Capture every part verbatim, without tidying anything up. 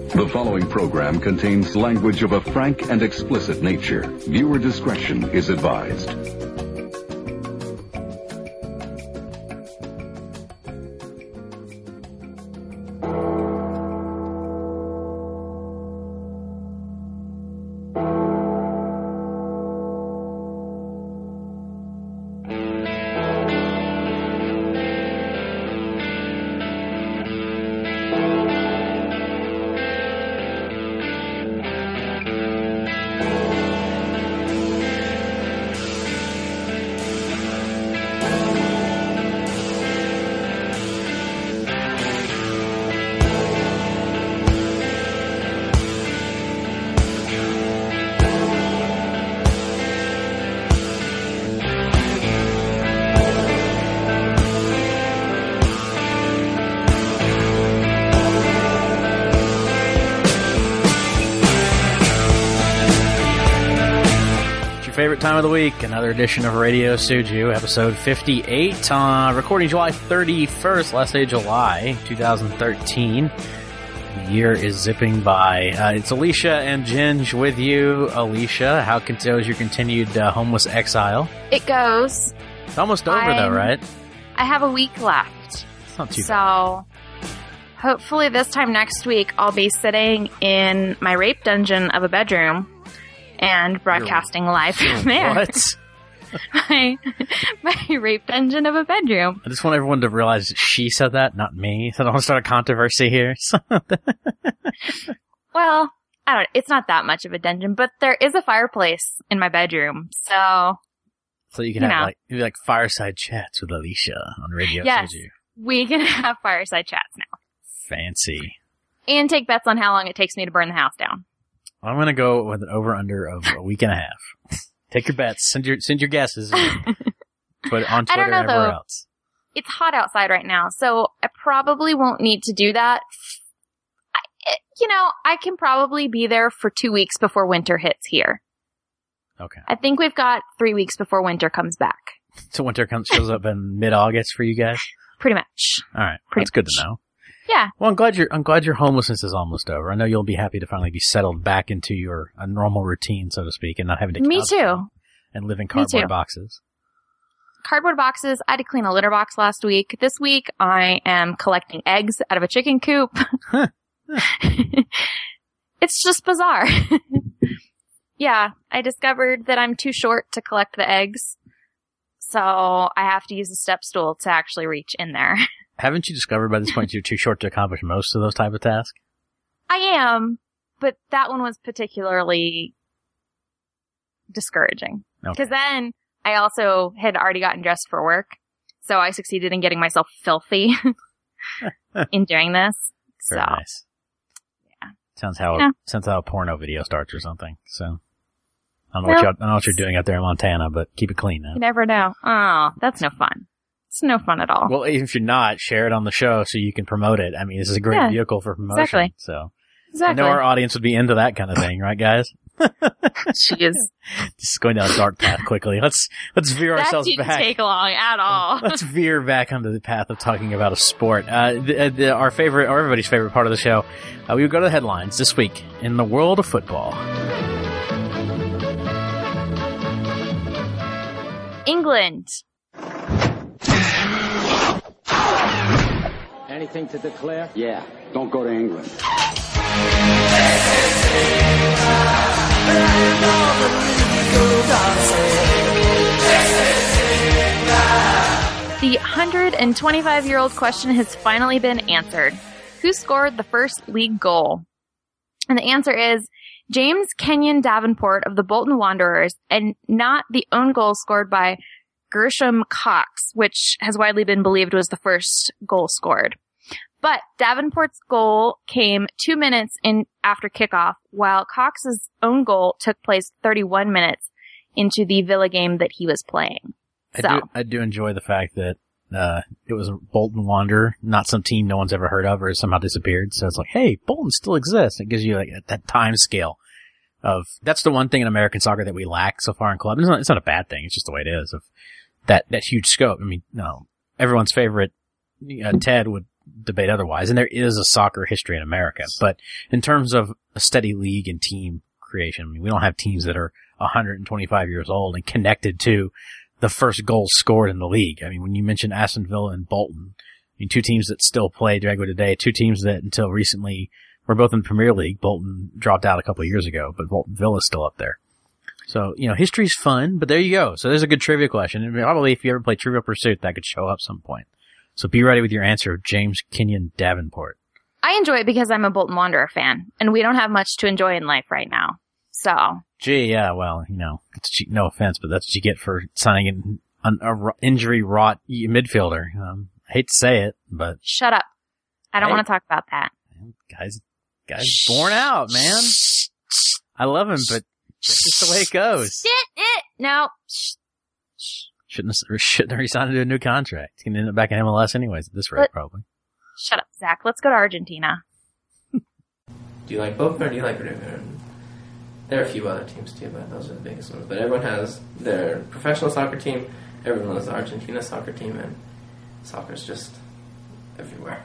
The following program contains language of a frank and explicit nature. Viewer discretion is advised. Favorite time of the week, another edition of Radio Suju, episode fifty-eight, uh, recording July thirty-first, last day of July, twenty thirteen. The year is zipping by. Uh, it's Alicia and Ginge with you. Alicia, how goes your continued uh, homeless exile? It goes. It's almost over I'm, though, right? I have a week left. It's not too so, bad. So, hopefully this time next week I'll be sitting in my rape dungeon of a bedroom and broadcasting You're, live from there. What? my, my rape dungeon of a bedroom. I just want everyone to realize that she said that, not me. So I don't want to start a controversy here. Well, I don't. It's not that much of a dungeon, but there is a fireplace in my bedroom, so so you can you have know. like maybe like fireside chats with Alicia on Radio Yes, Suju. we can have fireside chats now. Fancy. And take bets on how long it takes me to burn the house down. I'm going to go with an over-under of a week and a half. Take your bets. Send your send your guesses. Put on Twitter I don't know, and everywhere though. else. It's hot outside right now, so I probably won't need to do that. I, it, you know, I can probably be there for two weeks before winter hits here. Okay. I think we've got three weeks before winter comes back. So winter comes shows up in mid-August for you guys? Pretty much. All right. Pretty That's good much. to know. Yeah. Well, I'm glad your I'm glad your homelessness is almost over. I know you'll be happy to finally be settled back into your a normal routine, so to speak, and not having to Me couch too. and live in Me cardboard too. boxes. Cardboard boxes. I had to clean a litter box last week. This week, I am collecting eggs out of a chicken coop. It's just bizarre. Yeah, I discovered that I'm too short to collect the eggs, so I have to use a step stool to actually reach in there. Haven't you discovered by this point you're too short to accomplish most of those type of tasks? I am, but that one was particularly discouraging. Because Okay. then I also had already gotten dressed for work, so I succeeded in getting myself filthy in doing this. Very so, nice. yeah. Sounds how Yeah. sounds how a porno video starts or something. So I don't know Well, what you I don't know what you're doing out there in Montana, but keep it clean now. you never know. Oh, that's no fun. It's no fun at all. Well, even if you're not, share it on the show so you can promote it. I mean, this is a great Yeah, vehicle for promotion. exactly. So exactly. I know our audience would be into that kind of thing, right, guys? Jeez. Just going down a dark path quickly. Let's let's veer That ourselves didn't back. take long at all. Let's veer back onto the path of talking about a sport. Uh, the, the, our favorite, or everybody's favorite part of the show. Uh, we would go to the headlines this week in the world of football. England. Anything to declare? Yeah, don't go to England. The one hundred twenty-five-year-old question has finally been answered. Who scored the first league goal? And the answer is James Kenyon Davenport of the Bolton Wanderers, and not the own goal scored by Gershom Cox, which has widely been believed was the first goal scored. But Davenport's goal came two minutes in after kickoff, while Cox's own goal took place thirty-one minutes into the Villa game that he was playing. I So, do, I do enjoy the fact that uh, it was a Bolton Wanderer, not some team no one's ever heard of or somehow disappeared. So it's like, hey, Bolton still exists. It gives you like that time scale of, that's the one thing in American soccer that we lack so far in club. It's not, it's not a bad thing. It's just the way it is of that, that huge scope. I mean, no, everyone's favorite, uh, Ted would debate otherwise. And there is a soccer history in America. But in terms of a steady league and team creation, I mean, we don't have teams that are one hundred twenty-five years old and connected to the first goals scored in the league. I mean, when you mention Aston Villa and Bolton, I mean, two teams that still play regular today, two teams that until recently were both in the Premier League. Bolton dropped out a couple of years ago, but Bolton Villa's still up there. So, you know, history's fun, but there you go. So there's a good trivia question. And probably if you ever play Trivial Pursuit, that could show up some point. So be ready with your answer, James Kenyon Davenport. I enjoy it because I'm a Bolton Wanderer fan, and we don't have much to enjoy in life right now. So. Gee, yeah, well, you know, it's, no offense, but that's what you get for signing an, an injury-wrought midfielder. Um, I hate to say it, but. Shut up. I don't hey, want to talk about that. Guys, guys born out, man. I love him, but that's just the way it goes. Shit it! No. Shouldn't have, shouldn't have resigned to a new contract. He's going to end up back in M L S anyways at this rate, but, probably. Shut up, Zach. Let's go to Argentina. Do you like Boca or do you like River? There are a few other teams too, but those are the biggest ones. But everyone has their professional soccer team, everyone has the Argentina soccer team, and soccer's just everywhere.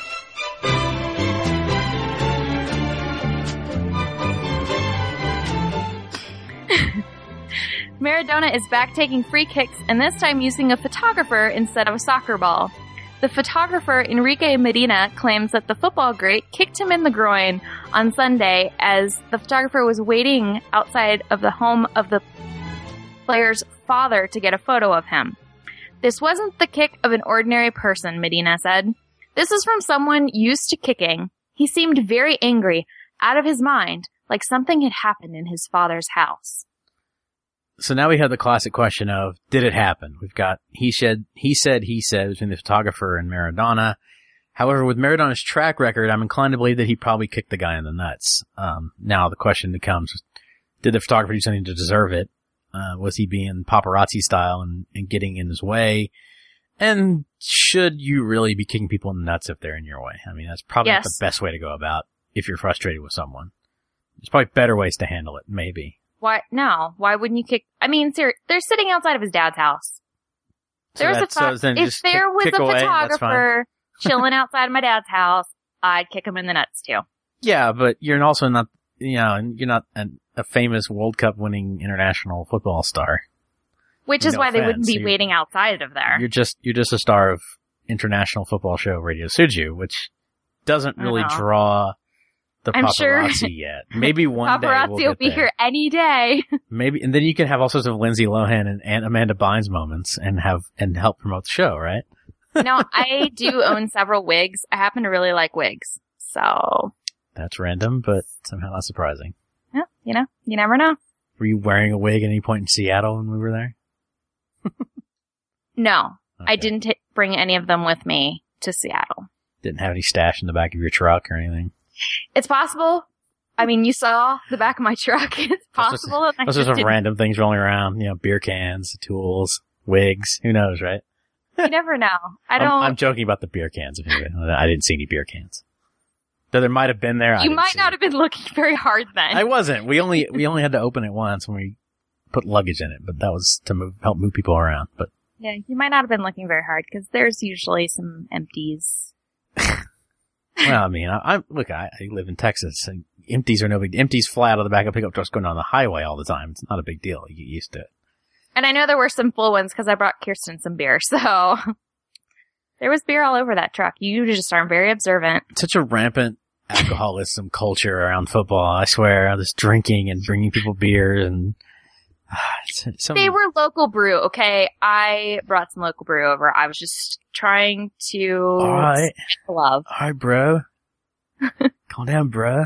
Maradona is back taking free kicks, and this time using a photographer instead of a soccer ball. The photographer, Enrique Medina, claims that the football great kicked him in the groin on Sunday as the photographer was waiting outside of the home of the player's father to get a photo of him. This wasn't the kick of an ordinary person, Medina said. This is from someone used to kicking. He seemed very angry, out of his mind, like something had happened in his father's house. So now we have the classic question of, did it happen? We've got he said, he said, he said between the photographer and Maradona. However, with Maradona's track record, I'm inclined to believe that he probably kicked the guy in the nuts. Um, now the question becomes, did the photographer do something to deserve it? Uh, was he being paparazzi style and, and getting in his way? And should you really be kicking people in the nuts if they're in your way? I mean, that's probably yes. not the best way to go about if you're frustrated with someone. There's probably better ways to handle it, maybe. Why? No. Why wouldn't you kick? I mean, ser- they're sitting outside of his dad's house. So There's a so pho- if there kick, was kick a away, photographer chilling outside of my dad's house, I'd kick him in the nuts too. Yeah, but you're also not, you know, you're not an, a famous World Cup winning international football star. Which is no why offense. they wouldn't be you're, waiting outside of there. You're just you're just a star of international football show Radio Suju, which doesn't really draw the I'm paparazzi sure yet. Maybe one paparazzi day we'll will be there. here any day. Maybe, and then you can have all sorts of Lindsay Lohan and, and Amanda Bynes moments and have and help promote the show, right? No, I do own several wigs. I happen to really like wigs, so that's random, but somehow not surprising. Yeah, you know, you never know. Were you wearing a wig at any point in Seattle when we were there? No, okay. I didn't t- bring any of them with me to Seattle. Didn't have any stash in the back of your truck or anything? It's possible. I mean, you saw the back of my truck. It's possible. Those are, those are some random things rolling around. You know, beer cans, tools, wigs. Who knows, right? You never know. I don't. I'm, I'm joking about the beer cans. If you, I didn't see any beer cans. Though there might have been there. You might not it. have been looking very hard then. I wasn't. We only we only had to open it once when we put luggage in it, but that was to move help move people around. But yeah, you might not have been looking very hard because there's usually some empties. Well, I mean, I, I look. I, I live in Texas, and empties are no big. Empties fly out of the back of pickup trucks going down the highway all the time. It's not a big deal. You get used to it. And I know there were some full ones because I brought Kirsten some beer, so there was beer all over that truck. You just aren't very observant. Such a rampant alcoholism culture around football. I swear, this drinking and bringing people beer and uh, it's, some... they were local brew. Okay, I brought some local brew over. I was just trying to all right, love. All right, bro. Calm down, bro.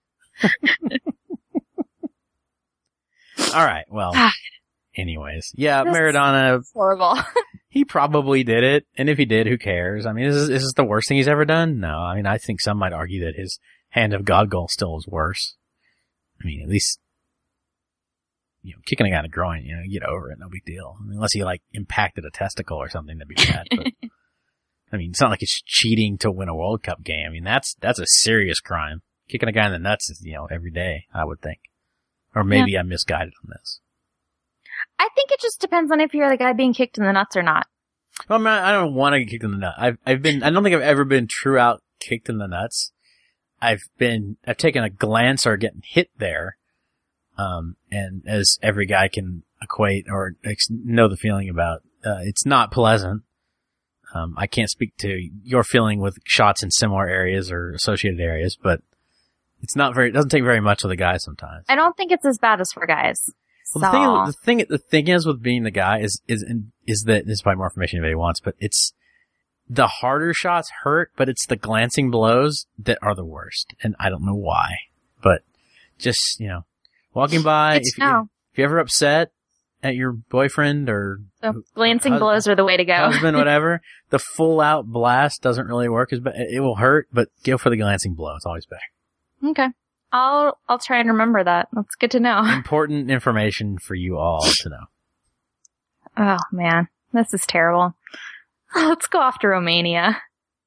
All right. Well. Anyways, yeah, this Maradona, horrible. He probably did it, and if he did, who cares? I mean, is this, is this the worst thing he's ever done? No, I mean, I think some might argue that his hand of God goal still is worse. I mean, at least, you know, kicking a guy in the groin, you know, you get over it, no big deal. I mean, unless he like impacted a testicle or something, that'd be bad. But I mean, it's not like it's cheating to win a World Cup game. I mean, that's that's a serious crime. Kicking a guy in the nuts is, you know, every day, I would think. Or maybe yeah. I'm misguided on this. I think it just depends on if you're the guy being kicked in the nuts or not. Well, I'm not, I don't want to get kicked in the nuts. I've, I've been, I don't think I've ever been true out kicked in the nuts. I've been, I've taken a glance or getting hit there. Um, and as every guy can equate or ex- know the feeling about, uh, it's not pleasant. Um, I can't speak to your feeling with shots in similar areas or associated areas, but it's not very, it doesn't take very much of the guy sometimes. I don't think it's as bad as for guys. Well, so. the thing, is, the thing, the thing is with being the guy is, is, is that, this is probably more information anybody wants, but it's, the harder shots hurt, but it's the glancing blows that are the worst. And I don't know why, but just, you know, walking by, It's if, no. if you're ever upset at your boyfriend or So glancing hus- blows are the way to go. husband, whatever, the full out blast doesn't really work as bad. It will hurt, but go for the glancing blow. It's always better. Okay. I'll, I'll try and remember that. That's good to know. Important information for you all to know. Oh man, this is terrible. Let's go off to Romania.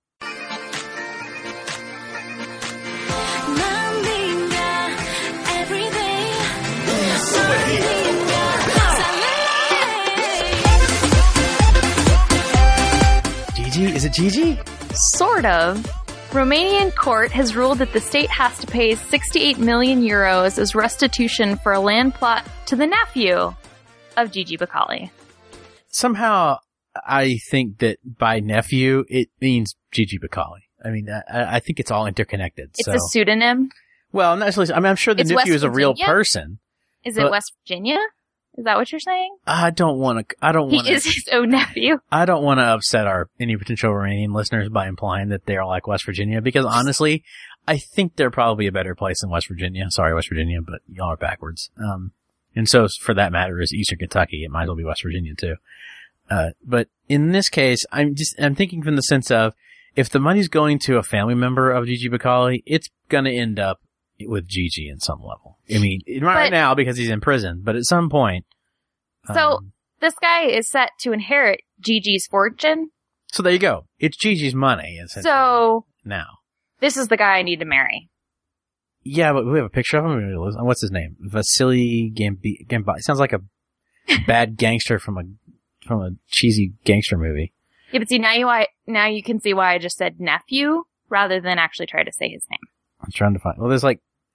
Gigi? Is it Gigi? Sort of. Romanian court has ruled that the state has to pay sixty-eight million euros as restitution for a land plot to the nephew of Gigi Becali. Somehow, I think that by nephew, it means Gigi Becali. I mean, I, I think it's all interconnected. It's so. a pseudonym. Well, not necessarily. I mean, I'm sure the It's nephew West is a real Virginia? person. Is it But- West Virginia? Is that what you're saying? I don't want to. I don't He want is to. his own nephew. I don't want to upset our any potential Romanian listeners by implying that they're like West Virginia, because honestly, I think they're probably a better place than West Virginia. Sorry, West Virginia, but y'all are backwards. Um, and so for that matter is Eastern Kentucky. It might as well be West Virginia too. Uh, but in this case, I'm just I'm thinking from the sense of if the money's going to a family member of Gigi Becali, it's going to end up with Gigi in some level. I mean, not right But- now because he's in prison, but at some point. So um, this guy is set to inherit Gigi's fortune. So there you go. It's Gigi's money. essentially, So now. this is the guy I need to marry. Yeah, but we have a picture of him. What's his name? Vasily Gambi. Gambi. It sounds like a bad gangster from a from a cheesy gangster movie. Yeah, but see now you I now you can see why I just said nephew rather than actually try to say his name. I'm trying to find. Well, there's like,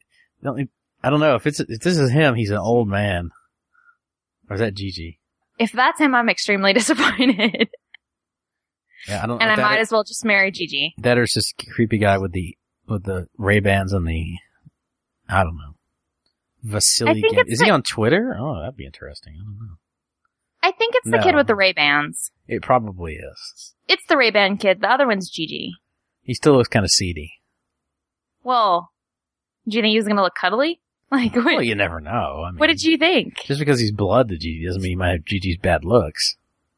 I don't know if it's if this is him. He's an old man, or is that Gigi? If that's him, I'm extremely disappointed. Yeah, I don't. And I that might or, as well just marry Gigi. that or it's this creepy guy with the with the Ray Bans and the. I don't know. Vasily. I think Gam- it's is he like- on Twitter? Oh, that'd be interesting. I don't know. I think it's the No. kid with the Ray-Bans. It probably is. It's the Ray-Ban kid. The other one's Gigi. He still looks kind of seedy. Well, do you think he was going to look cuddly? Like, what, Well, you never know. I mean, what did you think? Just because he's blood to Gigi doesn't mean he might have Gigi's bad looks.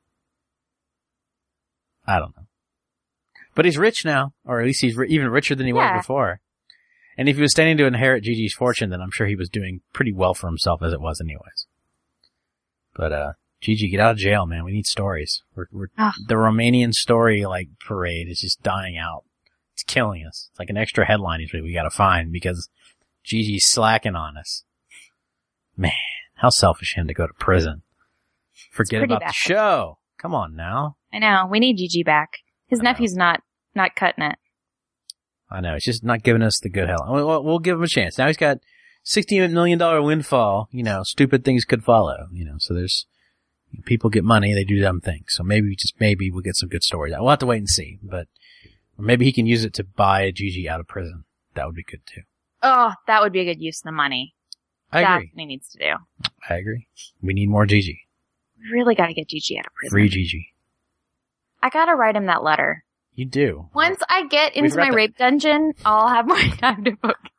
I don't know. But he's rich now, or at least he's ri- even richer than he Yeah. was before. And if he was standing to inherit Gigi's fortune, then I'm sure he was doing pretty well for himself as it was anyways. But, uh, Gigi, get out of jail, man. We need stories. We're, we're, Ugh. the Romanian story, like, parade is just dying out. It's killing us. It's like an extra headline usually we gotta find because Gigi's slacking on us. Man, how selfish of him to go to prison. Forget pretty about bad. the show. Come on now. I know. We need Gigi back. His I know. nephew's not, not cutting it. I know. It's just not giving us the good hell. We'll, we'll give him a chance. Now he's got sixty million dollars windfall. You know, stupid things could follow. You know, so there's, people get money, they do dumb things. So maybe, just maybe we'll get some good stories. We'll have to wait and see. But or maybe he can use it to buy Gigi out of prison. That would be good too. Oh, that would be a good use of the money. I That's agree. what he needs to do. I agree. We need more Gigi. We really gotta get Gigi out of prison. Free Gigi. I gotta write him that letter. You do. Once I get into forgot my that- rape dungeon, I'll have more time to focus.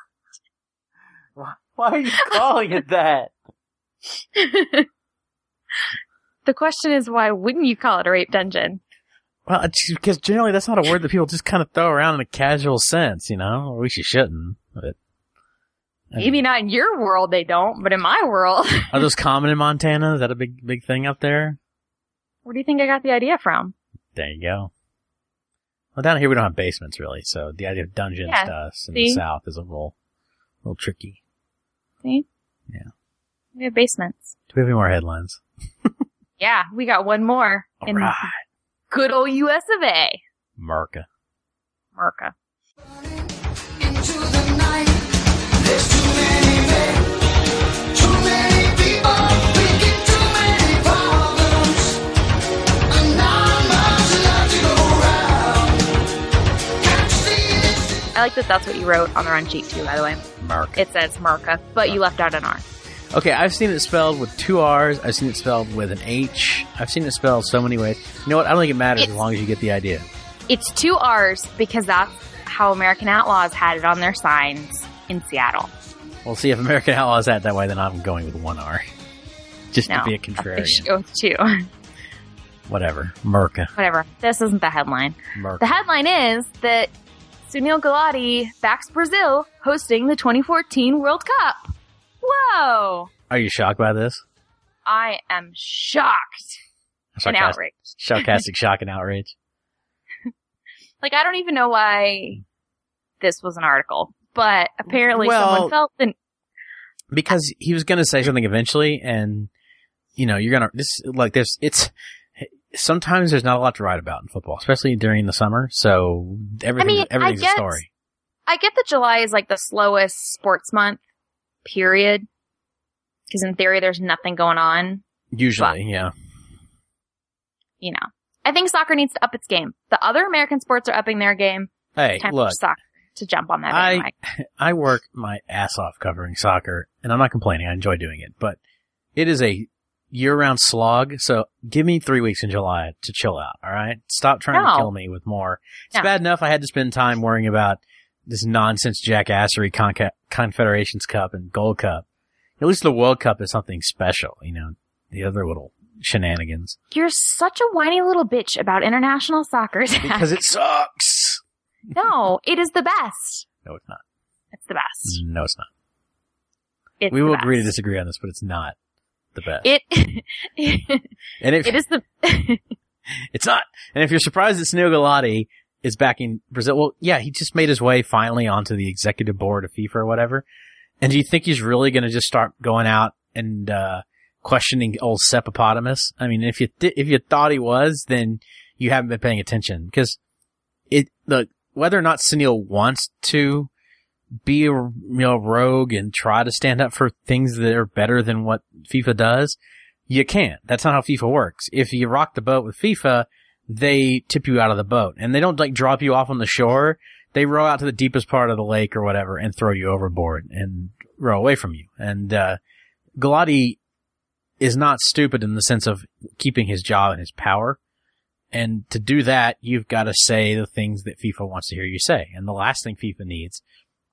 Why are you calling it that? The question is, why wouldn't you call it a rape dungeon? Well, it's because generally that's not a word that people just kind of throw around in a casual sense, you know? Or at least you shouldn't. But I Maybe mean, not in your world they don't, but in my world. are those common in Montana? Is that a big, big thing up there? Where do you think I got the idea from? There you go. Well, down here we don't have basements really, so the idea of dungeons Yeah, to us in see? the south is a little, little tricky. See? Yeah. We have basements. Do we have any more headlines? Yeah, we got one more. All in right. good old U S of A. America. America. Into the night, there's too many men, too many people, thinking too many problems, and not much love to go around. Can't see this. I like that that's what you wrote on the run sheet too, by the way. America. It says America, but you left out an R. Okay, I've seen it spelled with two R's. I've seen it spelled with an H. I've seen it spelled so many ways. You know what? I don't think it matters It's- as long as you get the idea. It's two R's because that's how American Outlaws had it on their signs in Seattle. We'll see if American Outlaws had it that way, then I'm going with one R. Just No, to be a they should contrarian. go with two. Whatever. America. Whatever. This isn't the headline. America. The headline is that Sunil Gulati backs Brazil hosting the twenty fourteen World Cup. Whoa! Are you shocked by this? I am shocked and Sarcastic, outraged. sarcastic shock and outrage. Like, I don't even know why this was an article, but apparently Well- someone felt the Because he was going to say something eventually, and, you know, you're going to, this, like, there's, it's, sometimes there's not a lot to write about in football, especially during the summer, so everything, I mean, I everything's get- a story. I get that July is like the slowest sports month, period. Because in theory, there's nothing going on. Usually, yeah. You know, I think soccer needs to up its game. The other American sports are upping their game. Hey, Time look, for soccer to jump on that I, bandwagon. I work my ass off covering soccer, and I'm not complaining, I enjoy doing it, but it is a year-round slog, so give me three weeks in July to chill out, alright? Stop trying No. to kill me with more. It's No. bad enough I had to spend time worrying about this nonsense jackassery Conca- Confederations Cup and Gold Cup. At least the World Cup is something special, you know, the other little shenanigans. You're such a whiny little bitch about international soccer. Zach. Because it sucks! No, it is the best. No, it's not. It's the best. No, it's not. It's We the will best. agree to disagree on this, but it's not the best. It, and if, it is the, It's not. And if you're surprised that Sunil Gulati is backing Brazil, well, yeah, he just made his way finally onto the executive board of FIFA or whatever. And do you think he's really going to just start going out and uh questioning old Seppopotamus? I mean, if you th- if you thought he was, then you haven't been paying attention, because it the whether or not Sunil wants to be a, you know, rogue and try to stand up for things that are better than what FIFA does, you can't. That's not how FIFA works. If you rock the boat with FIFA, they tip you out of the boat, and they don't like drop you off on the shore. They row out to the deepest part of the lake or whatever and throw you overboard and row away from you. And uh Gulati is not stupid in the sense of keeping his job and his power. And to do that, you've got to say the things that FIFA wants to hear you say. And the last thing FIFA needs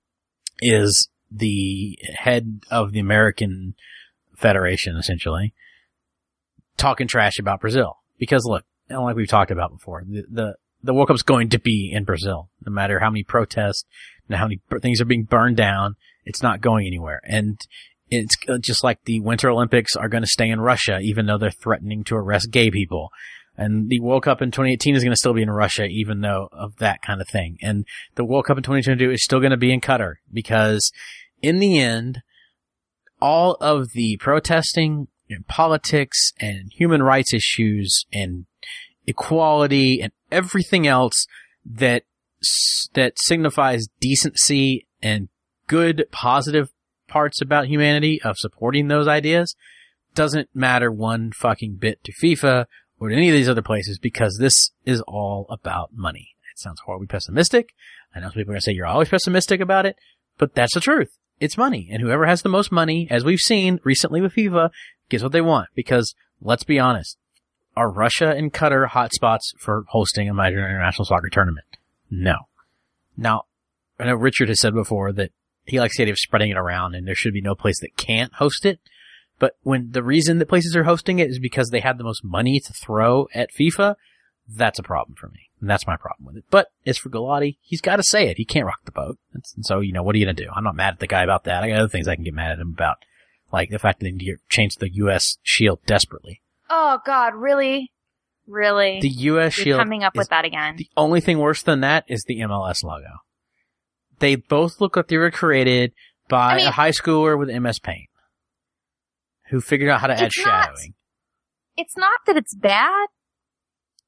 is the head of the American Federation, essentially, talking trash about Brazil. Because look, like we've talked about before, the, the, the World Cup's going to be in Brazil. No matter how many protests and how many things are being burned down, it's not going anywhere. And it's just like the Winter Olympics are going to stay in Russia, even though they're threatening to arrest gay people. And the World Cup in twenty eighteen is going to still be in Russia, even though of that kind of thing. And the World Cup in twenty twenty-two is still going to be in Qatar, because in the end, all of the protesting and politics and human rights issues and equality and everything else that that signifies decency and good, positive parts about humanity of supporting those ideas doesn't matter one fucking bit to FIFA or to any of these other places, because this is all about money. It sounds horribly pessimistic. I know some people are going to say you're always pessimistic about it, but that's the truth. It's money. And whoever has the most money, as we've seen recently with FIFA, gets what they want. Because, let's be honest, are Russia and Qatar hotspots for hosting a major international soccer tournament? No. Now, I know Richard has said before that he likes the idea of spreading it around, and there should be no place that can't host it. But when the reason that places are hosting it is because they have the most money to throw at FIFA, that's a problem for me. And that's my problem with it. But as for Gulati, he's got to say it. He can't rock the boat. And so, you know, what are you going to do? I'm not mad at the guy about that. I got other things I can get mad at him about. Like the fact that they need to change the U S shield desperately. Oh God, really? Really? The U S You're shield. coming up is- with that again. The only thing worse than that is the M L S logo. They both look like they were created by I mean- a high schooler with M S Paint who figured out how to add It's not- shadowing. It's not that it's bad.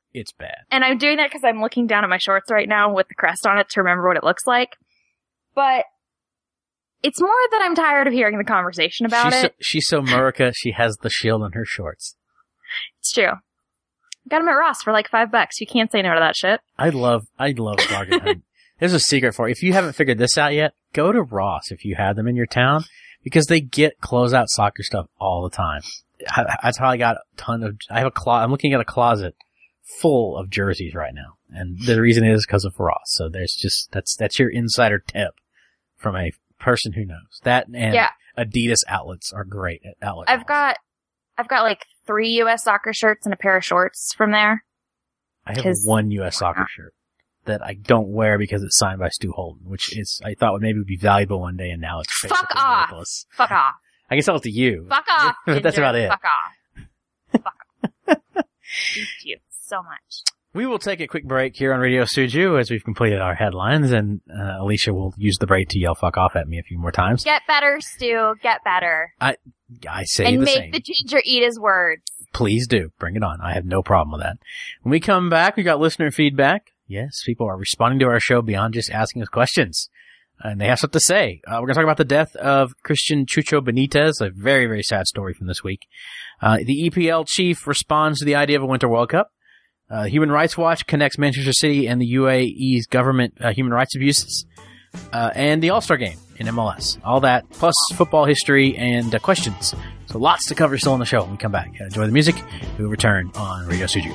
It's bad. And I'm doing that because I'm looking down at my shorts right now with the crest on it to remember what it looks like. But it's more that I'm tired of hearing the conversation about she's it. So, she's so Murica, she has the shield on her shorts. It's true. Got them at Ross for like five bucks. You can't say no to that shit. I love, I love bargain hunt. There's a secret for you. If you haven't figured this out yet, go to Ross if you have them in your town, because they get closeout soccer stuff all the time. I, that's how I got a ton of, I have a closet, I'm looking at a closet full of jerseys right now. And the reason is because of Ross. So there's just, that's, that's your insider tip from a person who knows. That and Yeah. Adidas outlets are great at outlet I've malls. got, I've got like three U S soccer shirts and a pair of shorts from there. I have 'cause- one U S soccer shirt that I don't wear because it's signed by Stu Holden, which is, I thought would maybe be valuable one day, and now it's Fuck basically off. worthless. Fuck off. I can sell it to you. Fuck off. But that's Ginger. about it. Fuck off. Fuck off. Hate you so much. We will take a quick break here on Radio Suju as we've completed our headlines, and uh, Alicia will use the break to yell fuck off at me a few more times. Get better, Stu. Get better. I I say and the make same. the ginger eat his words. Please do. Bring it on. I have no problem with that. When we come back, we got listener feedback. Yes, people are responding to our show beyond just asking us questions. And they have something to say. Uh, we're going to talk about the death of Christian Chucho Benitez, a very, very sad story from this week. Uh, the E P L chief responds to the idea of a Winter World Cup. Uh, Human Rights Watch connects Manchester City and the U A E's government uh, human rights abuses. Uh, and the All-Star Game in M L S. All that, plus football history and uh, questions. So lots to cover still on the show when we come back. Uh, enjoy the music. We will return on Radio Suju.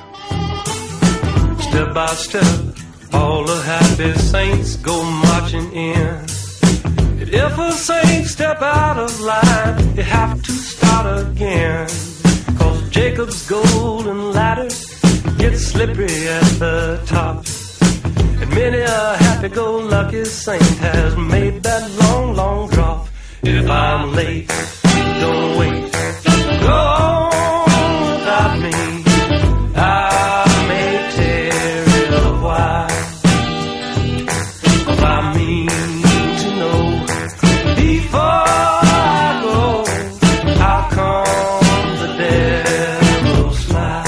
Step by step, all the happy saints go marching in. And if a saint step out of line, they have to start again. Cause Jacob's golden ladder gets slippery at the top. And many a happy-go-lucky saint has made that long, long drop. If I'm late, don't wait. Go on without me. I may tarry a while. But I mean to know before I go, how come the devil smile?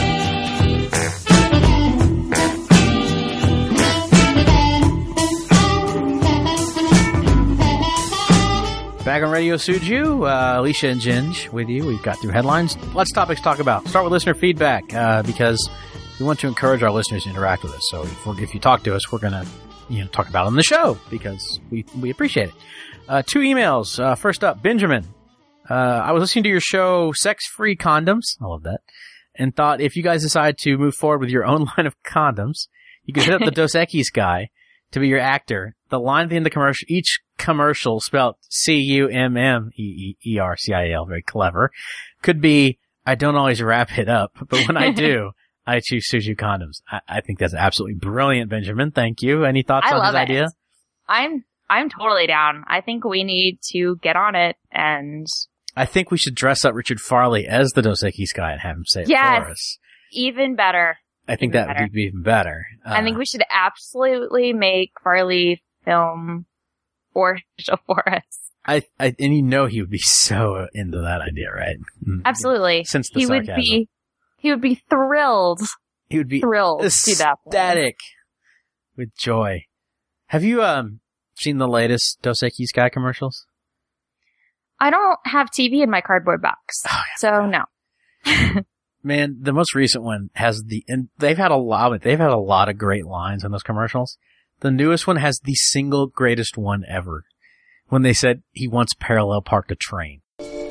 Back on Radio Suju, uh, Alicia and Ginge with you. We've got through headlines. Lots of topics to talk about. Start with listener feedback, uh, because we want to encourage our listeners to interact with us. So if, we're, if you talk to us, we're going to, you know, talk about it on the show because we, we appreciate it. Uh, two emails. Uh, first up, Benjamin. Uh, I was listening to your show, Sex-Free Condoms. I love that. And thought if you guys decide to move forward with your own line of condoms, you could hit up the Dos Equis guy to be your actor. The line at the end of the commercial, each commercial spelled C U M M E E R C I L, very clever, could be, I don't always wrap it up, but when I do, I choose Suju condoms. I, I think that's absolutely brilliant, Benjamin. Thank you. Any thoughts I on love his it. idea? I'm I'm totally down. I think we need to get on it and I think we should dress up Richard Farley as the Dos Equis guy and have him say it Yes. for us. even better. I think Even that better. would be even better. Uh, I think we should absolutely make Farley film or show for us. I, I, and you know he would be so into that idea, right? Mm. Absolutely. Since the he would sarcasm. be he would be thrilled. He would be Thrilled to see that. ecstatic with joy. Have you um seen the latest Dos Equis guy commercials? I don't have T V in my cardboard box. Oh, So no. Man, the most recent one has the, and they've had a lot of, they've had a lot of great lines in those commercials. The newest one has the single greatest one ever. When they said he once parallel parked a train.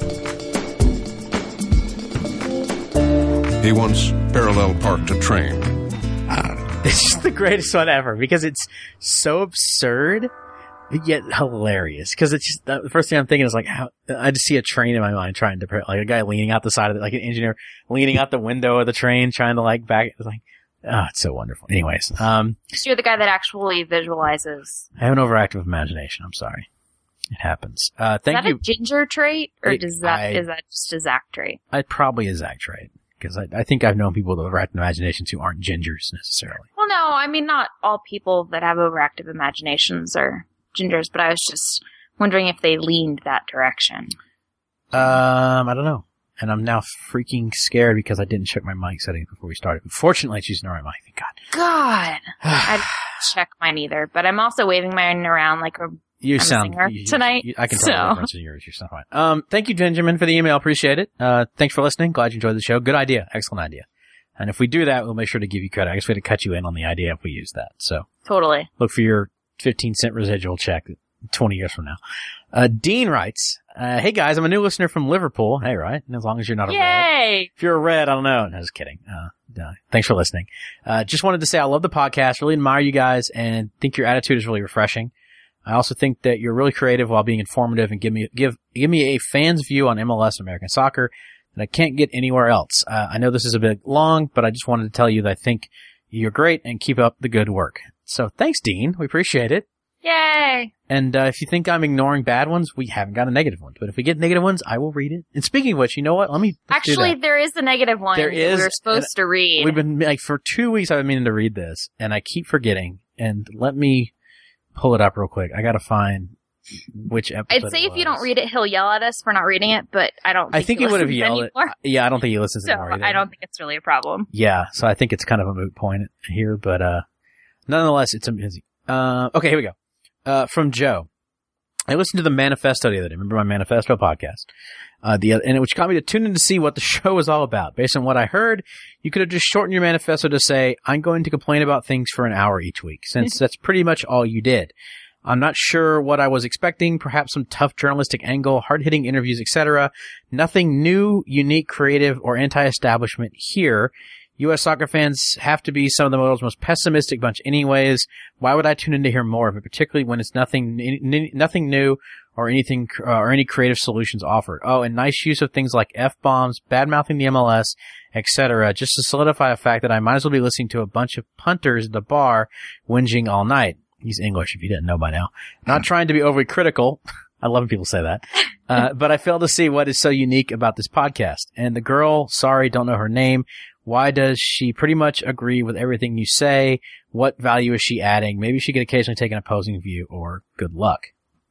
He once parallel parked a train. It's just the greatest one ever because it's so absurd, yet hilarious. Because it's just, the first thing I'm thinking is like, how, I just see a train in my mind trying to, like a guy leaning out the side of it, like an engineer leaning out the window of the train trying to like back, it's like, oh, it's so wonderful. Anyways, um, You're the guy that actually visualizes. I have an overactive imagination. I'm sorry. It happens. Uh, Is thank that you. a ginger trait, or It- does that I- is that just a Zach trait? I probably a Zach trait. Because I, I think I've known people with overactive imaginations who aren't gingers necessarily. Well, no, I mean not all people that have overactive imaginations are gingers, but I was just wondering if they leaned that direction. Um, I don't know. and I'm now freaking scared because I didn't check my mic settings before we started. Fortunately, it's using the right mic. Thank God. God. I didn't check mine either, but I'm also waving mine around like a You I'm a sound singer you- tonight, you- I can tell so. the difference in yours. You sound fine. Um, thank you, Benjamin, for the email. Appreciate it. Uh, thanks for listening. Glad you enjoyed the show. Good idea. Excellent idea. And if we do that, we'll make sure to give you credit. I guess we had to cut you in on the idea if we use that. So Totally. look for your fifteen cent residual check twenty years from now. Uh, Dean writes, uh, hey guys, I'm a new listener from Liverpool. Hey, right? And as long as you're not a red. Yay! If you're a red, I don't know. No, just kidding. Uh, no. Thanks for listening. Uh, just wanted to say I love the podcast, really admire you guys, and think your attitude is really refreshing. I also think that you're really creative while being informative and give me, give, give me a fan's view on M L S and American soccer that I can't get anywhere else. Uh, I know this is a bit long, but I just wanted to tell you that I think you're great and keep up the good work. So thanks, Dean. We appreciate it. Yay! And uh, if you think I'm ignoring bad ones, we haven't got a negative one. But if we get negative ones, I will read it. And speaking of which, you know what? Let me let's do Actually, that. there is a negative one There that is, we were supposed to read. We've been like for two weeks. I've been meaning to read this, and I keep forgetting. And let me pull it up real quick. I got to find which episode. I'd say it if you don't was. read it, he'll yell at us for not reading it, but I don't think I think he he would have listens yelled. At, anymore. yeah, I don't think he listens So anymore either. I don't think it's really a problem. Yeah, so I think it's kind of a moot point here, but uh, nonetheless, it's amazing. Uh, okay, here we go. Uh, from Joe. I listened to the Manifesto the other day. Remember my Manifesto podcast? Uh, the, and it, which got me to tune in to see what the show was all about. Based on what I heard, you could have just shortened your manifesto to say, I'm going to complain about things for an hour each week, since that's pretty much all you did. I'm not sure what I was expecting. Perhaps some tough journalistic angle, hard-hitting interviews, et cetera. Nothing new, unique, creative, or anti-establishment here. U S soccer fans have to be some of the world's most pessimistic bunch anyways. Why would I tune in to hear more of it, particularly when it's nothing n- nothing new or anything uh, or any creative solutions offered? Oh, and nice use of things like F-bombs, bad-mouthing the M L S, et cetera, just to solidify the fact that I might as well be listening to a bunch of punters at the bar whinging all night. He's English, if you didn't know by now. Not trying to be overly critical. I love when people say that. Uh, but I fail to see what is so unique about this podcast. And the girl, sorry, don't know her name. Why does she pretty much agree with everything you say? What value is she adding? Maybe she could occasionally take an opposing view, or good luck.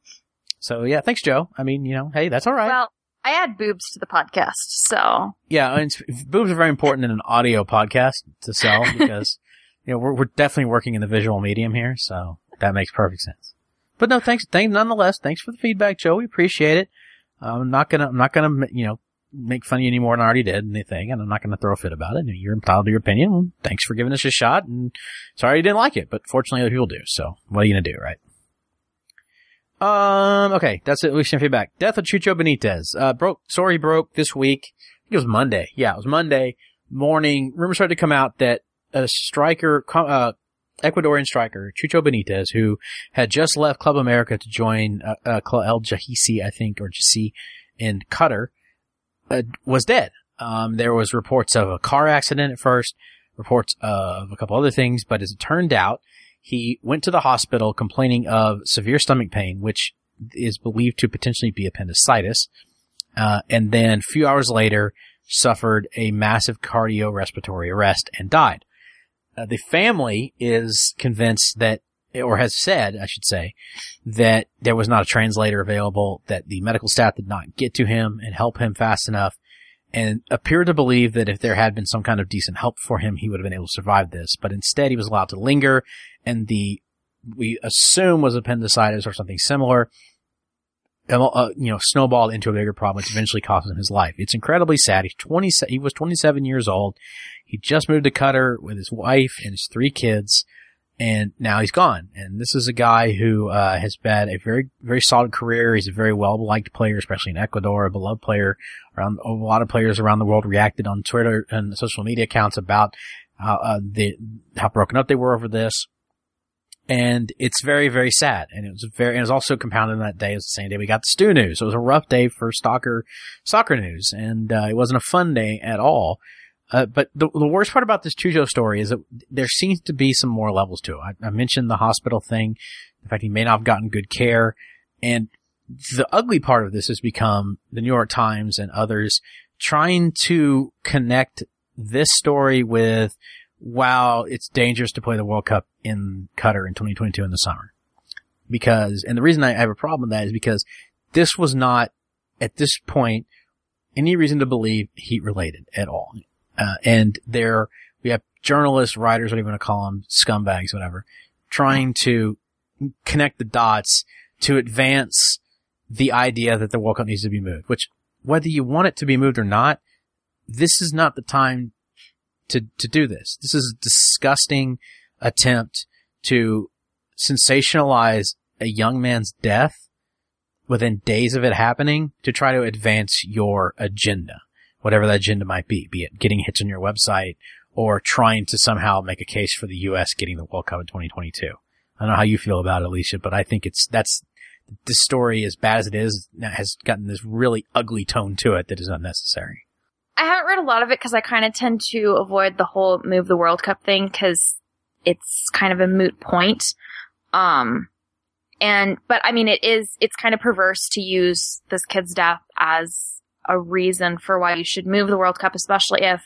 So yeah, thanks, Joe. I mean, you know, hey, that's all right. Well, I add boobs to the podcast, so. Yeah, and it's- boobs are very important in an audio podcast to sell because, you know, we're, we're definitely working in the visual medium here, so that makes perfect sense. But no, thanks, thanks, nonetheless, thanks for the feedback, Joe. We appreciate it. I'm not gonna, I'm not gonna, you know, make fun of you any more than I already did in the thing, and I'm not gonna throw a fit about it. You're entitled to your opinion. Well, thanks for giving us a shot, and sorry you didn't like it, but fortunately other people do, so what are you gonna do, right? Um, okay, that's it. We should feedback. Death of Chucho Benitez. Uh, broke, story broke this week. I think it was Monday. Yeah, it was Monday morning. Rumors started to come out that a striker, uh, Ecuadorian striker, Chucho Benitez, who had just left Club America to join, uh, uh Club El Jahisi, I think, or Jahisi in Qatar, uh, was dead. Um, there was reports of a car accident at first, reports of a couple other things, but as it turned out, he went to the hospital complaining of severe stomach pain, which is believed to potentially be appendicitis. Uh, and then a few hours later suffered a massive cardiorespiratory arrest and died. Uh, the family is convinced that, or has said, I should say, that there was not a translator available, that the medical staff did not get to him and help him fast enough, and appear to believe that if there had been some kind of decent help for him, he would have been able to survive this. But instead, he was allowed to linger, and the, we assume was appendicitis or something similar, uh, you know, snowballed into a bigger problem, which eventually cost him his life. It's incredibly sad. He's twenty, he was twenty-seven years old. He just moved to Qatar with his wife and his three kids, and now he's gone. And this is a guy who, uh, has had a very, very solid career. He's a very well-liked player, especially in Ecuador, a beloved player. Around, a lot of players around the world reacted on Twitter and social media accounts about how, uh, the, how broken up they were over this. And it's very, very sad. And it was very, and it was also compounded on that day. It was the same day we got the Stew news. So it was a rough day for soccer, soccer news. And, uh, it wasn't a fun day at all. Uh, but the, the worst part about this Chucho story is that there seems to be some more levels to it. I, I mentioned the hospital thing. In fact, he may not have gotten good care. And the ugly part of this has become the New York Times and others trying to connect this story with, wow, it's dangerous to play the World Cup in Qatar in twenty twenty-two in the summer. Because, and the reason I have a problem with that is because this was not, at this point, any reason to believe Heat related at all. Uh, and there, we have journalists, writers, whatever you want to call them, scumbags, whatever, trying to connect the dots to advance the idea that the World Cup needs to be moved, which whether you want it to be moved or not, this is not the time to, to do this. This is a disgusting attempt to sensationalize a young man's death within days of it happening to try to advance your agenda, whatever that agenda might be, be it getting hits on your website or trying to somehow make a case for the U S getting the World Cup in twenty twenty-two. I don't know how you feel about it, Alicia, but I think it's, that's, this story, as bad as it is, has gotten this really ugly tone to it that is unnecessary. I haven't read a lot of it because I kind of tend to avoid the whole move the World Cup thing because it's kind of a moot point. Um, and, but I mean, it is, it's kind of perverse to use this kid's death as a reason for why you should move the World Cup, especially if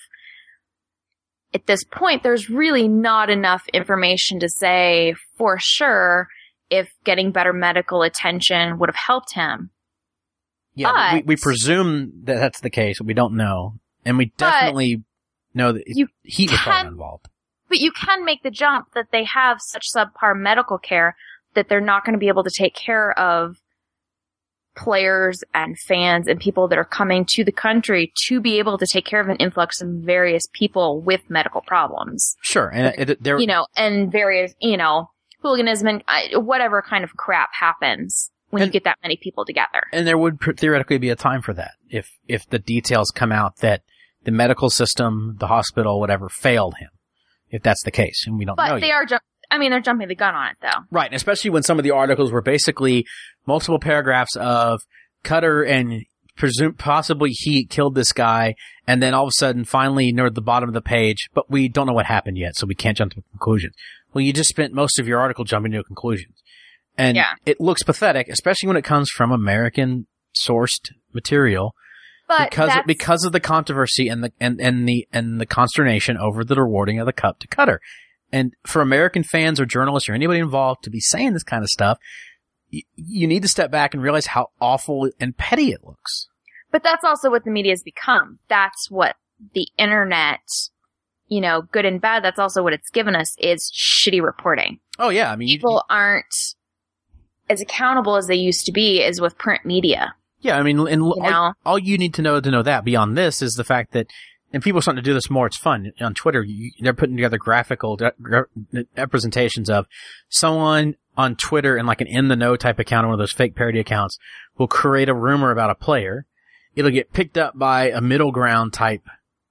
at this point there's really not enough information to say for sure if getting better medical attention would have helped him. Yeah, but, we, we presume that that's the case. We don't know. And we definitely know that you Heat was can, probably involved. But you can make the jump that they have such subpar medical care that they're not going to be able to take care of players and fans and people that are coming to the country to be able to take care of an influx of various people with medical problems. Sure. And it, it, there, you know, and various, you know, hooliganism and uh, whatever kind of crap happens when and, you get that many people together. And there would theoretically be a time for that if, if the details come out that the medical system, the hospital, whatever, failed him. If that's the case. And we don't but know But they yet. are, ju- I mean, they're jumping the gun on it though. Right. And especially when some of the articles were basically multiple paragraphs of Qatar and presume possibly Heat killed this guy, and then all of a sudden, finally, near the bottom of the page, but we don't know what happened yet, so we can't jump to conclusions. Well, you just spent most of your article jumping to conclusions. And yeah. It looks pathetic, especially when it comes from American-sourced material, but because of, because of the controversy and the and, and the and the consternation over the awarding of the cup to Qatar. And for American fans or journalists or anybody involved to be saying this kind of stuff, you need to step back and realize how awful and petty it looks. But that's also what the media has become. That's what the internet, you know, good and bad, that's also what it's given us is shitty reporting. Oh yeah, I mean, people you, aren't as accountable as they used to be as with print media. Yeah, I mean, and you all, know? all you need to know to know that beyond this is the fact that, and people are starting to do this more, it's fun. On Twitter, you, they're putting together graphical de- re- representations of someone on Twitter and like an in the know type account, one of those fake parody accounts, will create a rumor about a player. It'll get picked up by a middle ground type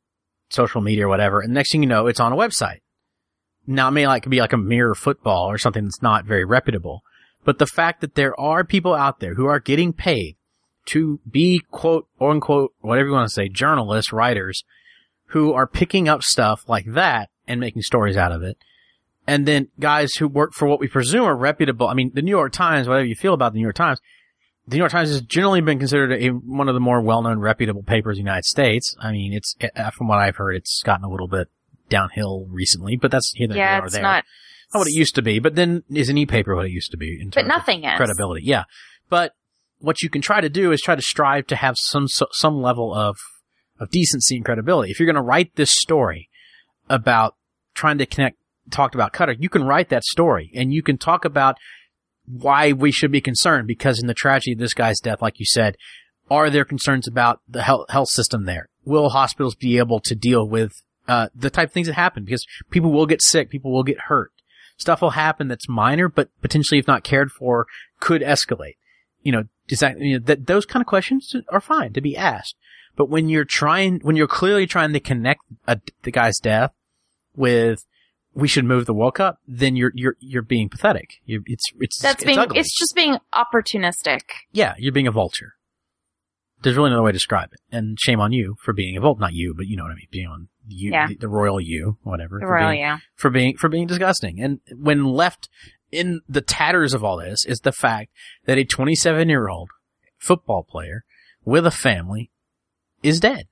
social media or whatever, and next thing you know, it's on a website. Now, it may like be like a Mirror Football or something that's not very reputable, but the fact that there are people out there who are getting paid to be quote or unquote, whatever you want to say, journalists, writers, who are picking up stuff like that and making stories out of it. And then guys who work for what we presume are reputable. I mean, the New York Times, whatever you feel about the New York Times, the New York Times has generally been considered a, one of the more well-known, reputable papers in the United States. I mean, it's, from what I've heard, it's gotten a little bit downhill recently, but that's here yeah, or it's there. Not, not what it used to be, but then is an e-paper what it used to be in terms but nothing of is. credibility. Yeah. But what you can try to do is try to strive to have some, some level of, of decency and credibility. If you're going to write this story about trying to connect, talk about Qatar, you can write that story and you can talk about why we should be concerned, because in the tragedy of this guy's death, like you said, are there concerns about the health, health system there? Will hospitals be able to deal with, uh, the type of things that happen? Because people will get sick, people will get hurt. Stuff will happen that's minor, but potentially, if not cared for, could escalate. You know, is that, you know, that those kind of questions are fine to be asked. But when you're trying, when you're clearly trying to connect a, the guy's death with, we should move the World Cup, then you're, you're, you're being pathetic. You, it's, it's, That's it's being, ugly. it's just being opportunistic. Yeah, you're being a vulture. There's really no way to describe it. And shame on you for being a vulture. Not you, but you know what I mean. Being on you, Yeah. the, the royal you, whatever. The for royal being, you. For being, for being disgusting. And when left in the tatters of all this is the fact that a twenty-seven year old football player with a family is dead.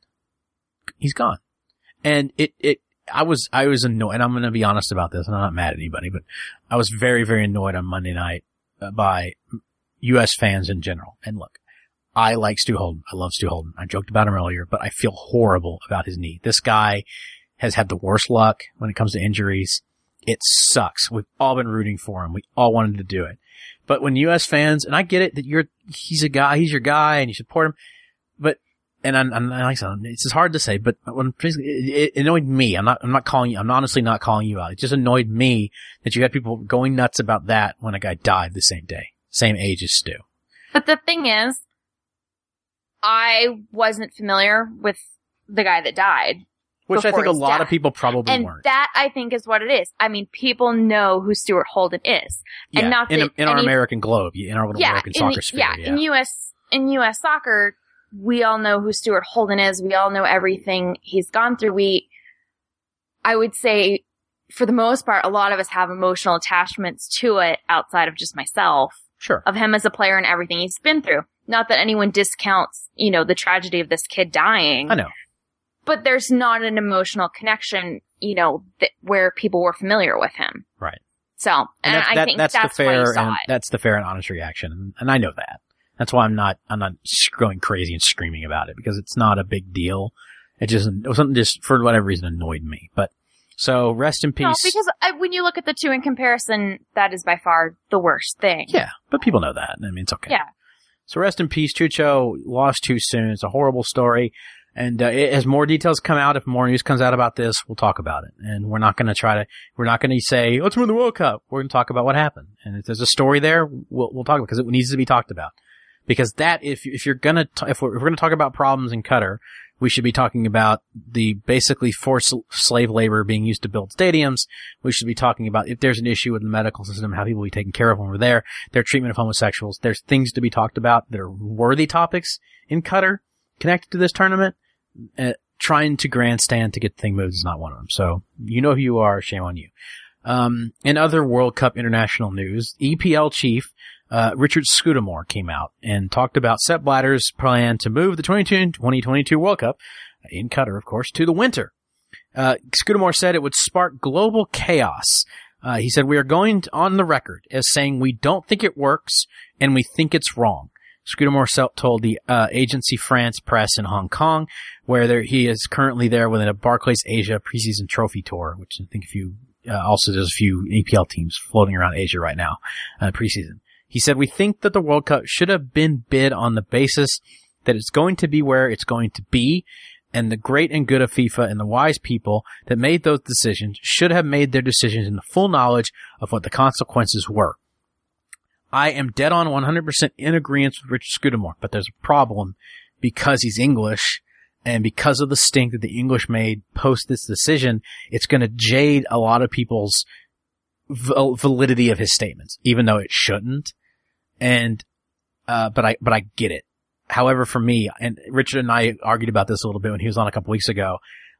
He's gone. And it, it, I was, I was annoyed, and I'm going to be honest about this, and I'm not mad at anybody, but I was very, very annoyed on Monday night uh, by U S fans in general. And look, I like Stu Holden. I love Stu Holden. I joked about him earlier, but I feel horrible about his knee. This guy has had the worst luck when it comes to injuries. It sucks. We've all been rooting for him. We all wanted to do it. But when U S fans, and I get it that you're, he's a guy, he's your guy and you support him, but, and I'm, I'm like I said, it's just hard to say, but when, it, it annoyed me. I'm not, I'm not calling you, I'm honestly not calling you out. It just annoyed me that you had people going nuts about that when a guy died the same day, same age as Stu. But the thing is, I wasn't familiar with the guy that died. Which I think a lot death. of people probably and weren't. that, I think, is what it is. I mean, people know who Stuart Holden is. Yeah, and not in, that in our any, American globe, in our yeah, American in soccer the, sphere. yeah, Yeah, in U S in U S soccer, we all know who Stuart Holden is. We all know everything he's gone through. We, I would say, for the most part, a lot of us have emotional attachments to it outside of just myself. Sure. Of him as a player and everything he's been through. Not that anyone discounts, you know, the tragedy of this kid dying. I know. But there's not an emotional connection, you know, th- where people were familiar with him. Right. So, and, And that's, I that, think that's, that's, the why fair you saw and it. that's the fair and honest reaction, and, and I know that. That's why I'm not I'm not going crazy and screaming about it, because it's not a big deal. It just it was something just for whatever reason annoyed me. But so rest in peace. No, because I, when you look at the two in comparison, that is by far the worst thing. Yeah, but people know that. I mean, it's okay. Yeah. So rest in peace. Chucho lost too soon. It's a horrible story. And uh, it, as more details come out, if more news comes out about this, we'll talk about it. And we're not going to try to, we're not going to say, let's win the World Cup. We're going to talk about what happened. And if there's a story there, we'll, we'll talk about it, because it needs to be talked about. Because that, if, if you're going to, if we're, if we're going to talk about problems in Qatar, we should be talking about the basically forced slave labor being used to build stadiums. We should be talking about if there's an issue with the medical system, how people will be taken care of when we're there, their treatment of homosexuals. There's things to be talked about that are worthy topics in Qatar connected to this tournament. Uh, trying to grandstand to get the thing moved is not one of them. So you know who you are. Shame on you. Um, in other World Cup international news, E P L chief uh, Richard Scudamore came out and talked about Sepp Blatter's plan to move the twenty twenty-two World Cup, in Qatar, of course, to the winter. Uh, Scudamore said it would spark global chaos. Uh, he said, we are going on the record as saying we don't think it works and we think it's wrong. Scudamore told the uh, Agency France Press in Hong Kong, where there, he is currently there within a Barclays Asia preseason trophy tour, which I think if you uh, also there's a few E P L teams floating around Asia right now, uh, preseason. He said, we think that the World Cup should have been bid on the basis that it's going to be where it's going to be, and the great and good of FIFA and the wise people that made those decisions should have made their decisions in the full knowledge of what the consequences were. I am dead on one hundred percent in agreement with Richard Scudamore, but there's a problem because he's English and because of the stink that the English made post this decision. It's going to jade a lot of people's val- validity of his statements, even though it shouldn't. And, uh, but I, but I get it. However, for me, and Richard and I argued about this a little bit when he was on a couple weeks ago,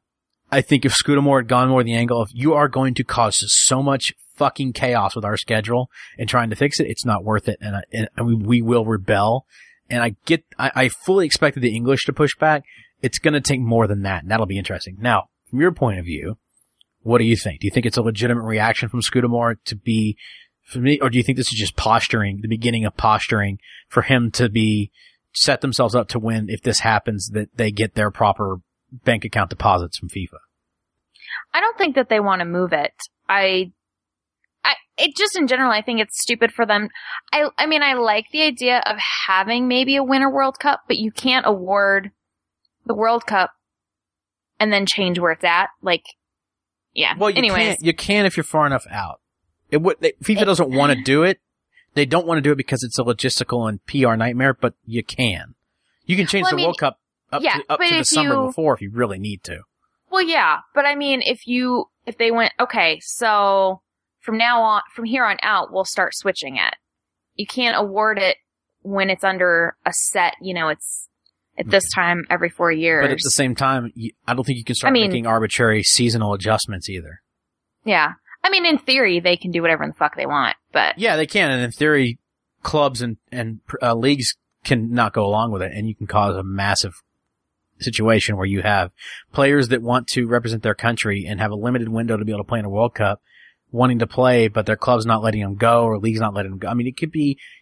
I think if Scudamore had gone more the angle of you are going to cause so much fucking chaos with our schedule and trying to fix it, it's not worth it. And, I, and we, we will rebel. And I get, I, I fully expected the English to push back. It's going to take more than that. And that'll be interesting. Now, from your point of view, what do you think? Do you think it's a legitimate reaction from Scudamore to be, for me, or do you think this is just posturing, the beginning of posturing for him to be, set themselves up to win if this happens, that they get their proper bank account deposits from FIFA? I don't think that they want to move it. I, I, it just in general, I think it's stupid for them. I, I mean, I like the idea of having maybe a Winter World Cup, but you can't award the World Cup and then change where it's at. Like, yeah. Well, you Anyways. can't, you can if you're far enough out. It would, they, FIFA doesn't want to do it. They don't want to do it because it's a logistical and P R nightmare, but you can. You can change Well, I the mean, World Cup up yeah, to, up but to the if summer you- before if you really need to. Well, yeah, but I mean, if you, if they went, okay, so from now on, from here on out, we'll start switching it. You can't award it when it's under a set, you know, it's at this time every four years. But at the same time, you, I don't think you can start I mean- making arbitrary seasonal adjustments either. Yeah. I mean, in theory, they can do whatever in the fuck they want, but Yeah, they can, and in theory, clubs and, and uh, leagues can not go along with it, and you can cause a massive situation where you have players that want to represent their country and have a limited window to be able to play in a World Cup, wanting to play, but their club's not letting them go or league's not letting them go. I mean, it could be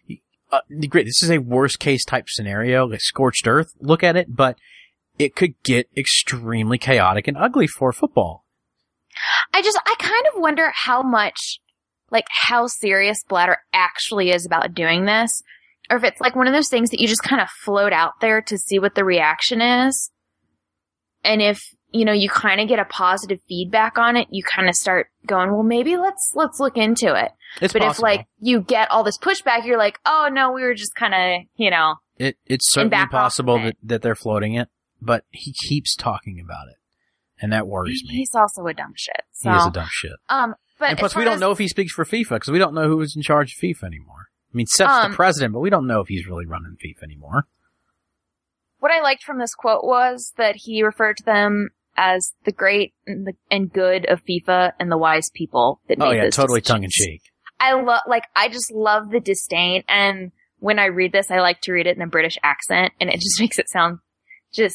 uh, great. This is a worst case type scenario, like scorched earth. Look at it, but it could get extremely chaotic and ugly for football. I just, I kind of wonder how much, like, how serious Bladder actually is about doing this. Or if it's like one of those things that you just kind of float out there to see what the reaction is. And if, you know, you kind of get a positive feedback on it, you kind of start going, well, maybe let's, let's look into it. It's but possible. if, like, you get all this pushback, you're like, oh, no, we were just kind of, you know. It, it's certainly back off possible from that, it. that they're floating it, but he keeps talking about it. And that worries me. He's also a dumb shit. So, He is a dumb shit. Um, but And as plus, we far don't as- know if he speaks for FIFA, because we don't know who is in charge of FIFA anymore. I mean, Sepp's Um, the president, but we don't know if he's really running FIFA anymore. What I liked from this quote was that he referred to them as the great and, the, and good of FIFA and the wise people that Oh made yeah, those totally decisions. tongue in cheek. I love, like, I just love the disdain, and when I read this, I like to read it in a British accent, and it just makes it sound just,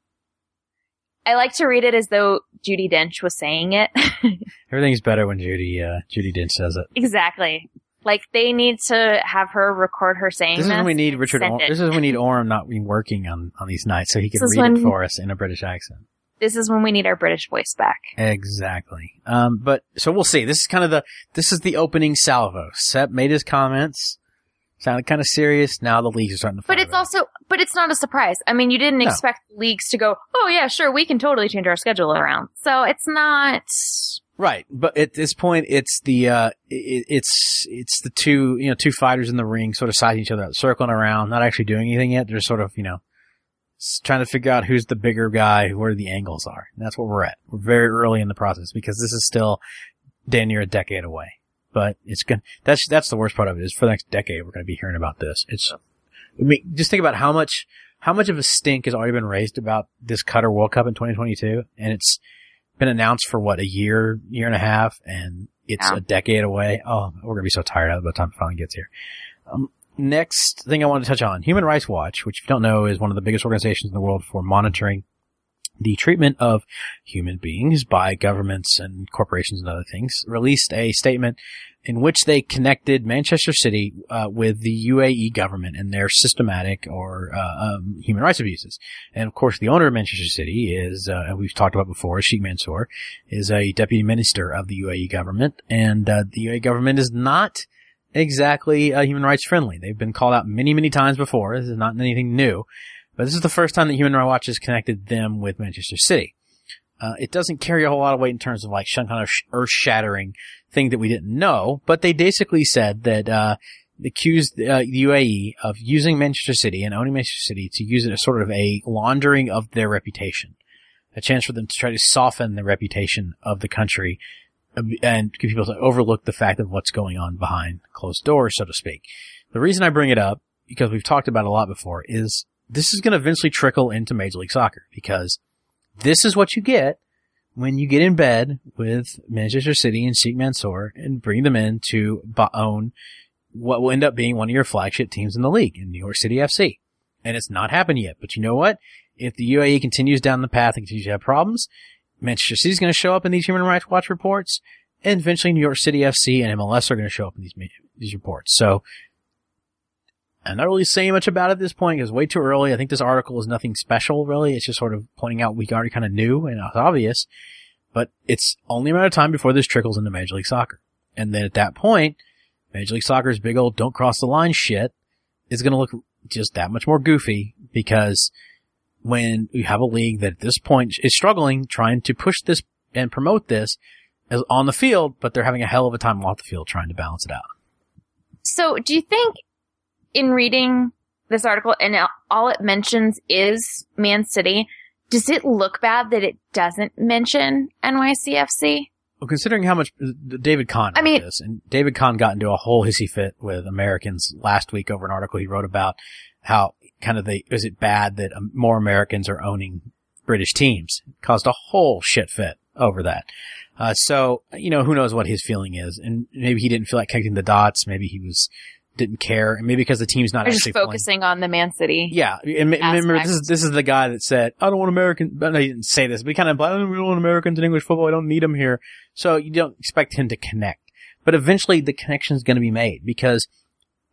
I like to read it as though Judi Dench was saying it. Everything's better when Judy, uh, Judy Dench says it. Exactly. Like, they need to have her record her saying This this. is when we need and Richard. send Or- it. this is when we need Orem not be working on, on these nights, so he can This is read it when- for us in a British accent. This is when we need our British voice back. Exactly. Um, but so we'll see. This is kind of the this is the opening salvo. Sepp made his comments, sounded kind of serious. Now the leagues are starting to. But fire it's back. also, but it's not a surprise. I mean, you didn't No. expect leagues to go, oh yeah, sure, we can totally change our schedule around. So it's not, Right, but at this point, it's the uh, it, it's it's the two you know two fighters in the ring, sort of sizing each other out, circling around, not actually doing anything yet. They're sort of you know s- trying to figure out who's the bigger guy, where the angles are, and that's where we're at. We're very early in the process because this is still damn near a decade away. But it's good. That's that's the worst part of it is for the next decade we're going to be hearing about this. It's I mean, just think about how much how much of a stink has already been raised about this Qatar World Cup in twenty twenty-two, and it's been announced for what, a year, year and a half, and it's Yeah. a decade away. Oh, we're gonna be so tired of it by the time it finally gets here. Um, next thing I want to touch on, Human Rights Watch, which if you don't know is one of the biggest organizations in the world for monitoring the treatment of human beings by governments and corporations and other things, released a statement in which they connected Manchester City uh, with the U A E government and their systematic or uh, um, human rights abuses. And of course, the owner of Manchester City is, uh, we've talked about before, Sheikh Mansour, is a deputy minister of the U A E government, and uh, the U A E government is not exactly uh, human rights friendly. They've been called out many, many times before. This is not anything new. But this is the first time that Human Rights Watch has connected them with Manchester City. Uh, it doesn't carry a whole lot of weight in terms of like some kind of earth-shattering thing that we didn't know, but they basically said that, uh, accused uh, the U A E of using Manchester City and owning Manchester City to use it as sort of a laundering of their reputation. A chance for them to try to soften the reputation of the country and get people to overlook the fact of what's going on behind closed doors, so to speak. The reason I bring it up, because we've talked about it a lot before, is this is going to eventually trickle into Major League Soccer, because this is what you get when you get in bed with Manchester City and Sheikh Mansour and bring them in to own what will end up being one of your flagship teams in the league, in New York City F C. And it's not happened yet. But you know what? If the U A E continues down the path and continues to have problems, Manchester City is going to show up in these Human Rights Watch reports, and eventually New York City F C and M L S are going to show up in these these reports. So I'm not really saying much about it at this point because it's way too early. I think this article is nothing special, really. It's just sort of pointing out we already kind of knew and it's obvious, but it's only a matter of time before this trickles into Major League Soccer. And then at that point, Major League Soccer's big old don't cross the line shit is going to look just that much more goofy, because when you have a league that at this point is struggling, trying to push this and promote this as on the field, but they're having a hell of a time off the field trying to balance it out. So do you think in reading this article and all it mentions is Man City, does it look bad that it doesn't mention N Y C F C? Well, considering how much David Kahn wrote I mean- this, and David Kahn got into a whole hissy fit with Americans last week over an article he wrote about how kind of the, is it bad that um, more Americans are owning British teams? Caused a whole shit fit over that. Uh, so, you know, who knows what his feeling is. And maybe he didn't feel like connecting the dots. Maybe he was, didn't care. And maybe because the team's not Or actually just focusing on the Man City? Yeah, and m- remember aspect. this is this is the guy that said, "I don't want Americans." But no, he didn't say this, but he kind of, "I don't really want Americans in English football. I don't need them here." So you don't expect him to connect, but eventually the connection is going to be made, because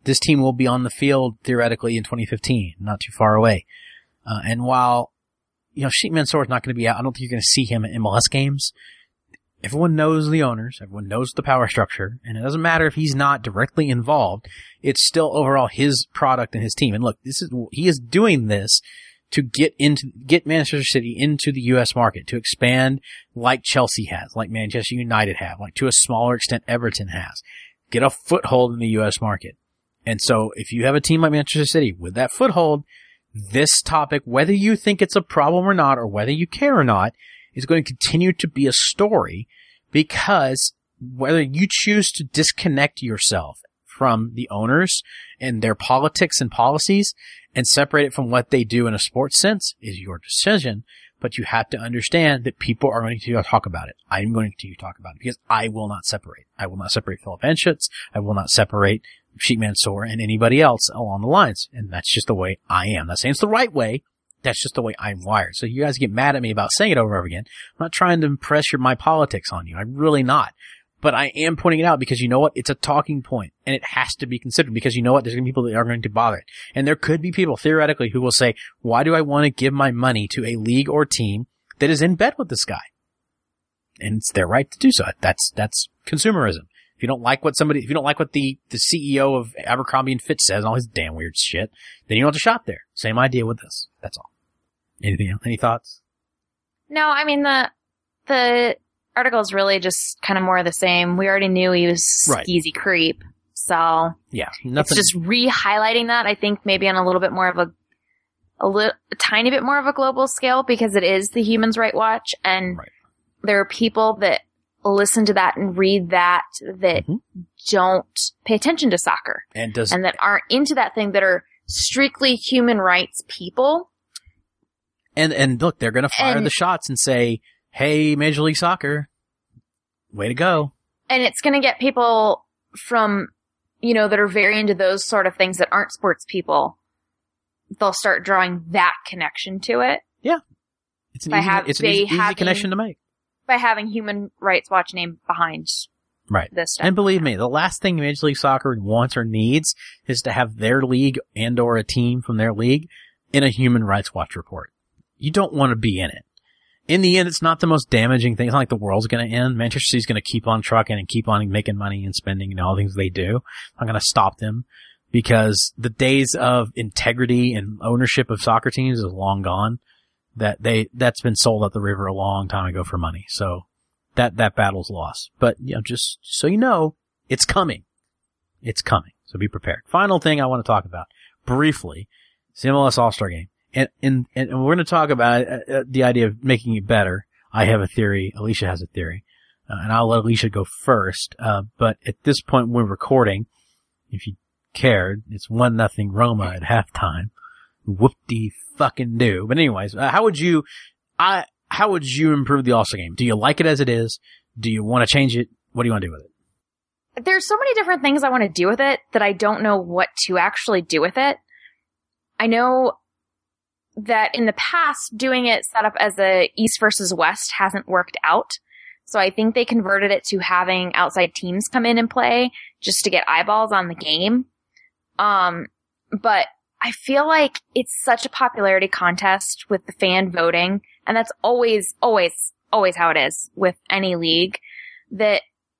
this team will be on the field theoretically in twenty fifteen, not too far away. Uh, and while, you know, Sheep Mansour is not going to be out, I don't think you're going to see him at M L S games. Everyone knows the owners. Everyone knows the power structure. And it doesn't matter if he's not directly involved. It's still overall his product and his team. And look, this is, he is doing this to get into, get Manchester City into the U S market, to expand like Chelsea has, like Manchester United have, like to a smaller extent Everton has. Get a foothold in the U S market. And so if you have a team like Manchester City with that foothold, this topic, whether you think it's a problem or not, or whether you care or not, is going to continue to be a story, because whether you choose to disconnect yourself from the owners and their politics and policies and separate it from what they do in a sports sense is your decision. But you have to understand that people are going to talk about it. I'm going to continue to talk about it because I will not separate. I will not separate Philip Anschutz. I will not separate Sheep Mansour and anybody else along the lines. And that's just the way I am. I'm not saying it's the right way. That's just the way I'm wired. So you guys get mad at me about saying it over and over again. I'm not trying to impress your, my politics on you. I'm really not. But I am pointing it out because you know what? It's a talking point and it has to be considered because you know what? There's going to be people that are going to bother it. And there could be people theoretically who will say, why do I want to give my money to a league or team that is in bed with this guy? And it's their right to do so. That's, that's consumerism. If you don't like what somebody, if you don't like what the, the C E O of Abercrombie and Fitch says and all his damn weird shit, then you don't have to shop there. Same idea with this. That's all. Anything else? Any thoughts? No, I mean, the, the article is really just kind of more of the same. We already knew he was Right. skeezy creep. So Yeah. Nothing. it's just re-highlighting that, I think, maybe on a little bit more of a, a, li- a tiny bit more of a global scale, because it is the Human Rights Watch. And Right. there are people that listen to that and read that that Mhm. don't pay attention to soccer and does, and that aren't into that thing, that are strictly human rights people. and, and look, they're going to fire And- the shots and say, hey, Major League Soccer, way to go. And it's going to get people from, you know, that are very into those sort of things that aren't sports people. They'll start drawing that connection to it It's an By easy, have- it's an by easy, easy having- connection to make. by having Human Rights Watch name behind Right. this stuff. And believe me, the last thing Major League Soccer wants or needs is to have their league and or a team from their league in a Human Rights Watch report. You don't want to be in it. In the end, it's not the most damaging thing. It's not like the world's going to end. Manchester City's going to keep on trucking and keep on making money and spending and all the things they do. I'm going to stop them because the days of integrity and ownership of soccer teams is long gone. That they, that's been sold up the river a long time ago for money. So that, that battle's lost. But, you know, just so you know, it's coming. It's coming. So be prepared. Final thing I want to talk about briefly, is the M L S All-Star Game. And, and, and we're going to talk about uh, the idea of making it better. I have a theory. Alicia has a theory. Uh, and I'll let Alicia go first. Uh, but at this point we're recording, if you cared, it's one nothing Roma at halftime. Whoop-de fucking do. But anyways, uh, how would you, I, how would you improve the All-Star Game? Do you like it as it is? Do you want to change it? What do you want to do with it? There's so many different things I want to do with it that I don't know what to actually do with it. I know that in the past, doing it set up as a East versus West hasn't worked out. So I think they converted it to having outside teams come in and play just to get eyeballs on the game. Um, but I feel like it's such a popularity contest with the fan voting, and that's always, always, always how it is with any league, that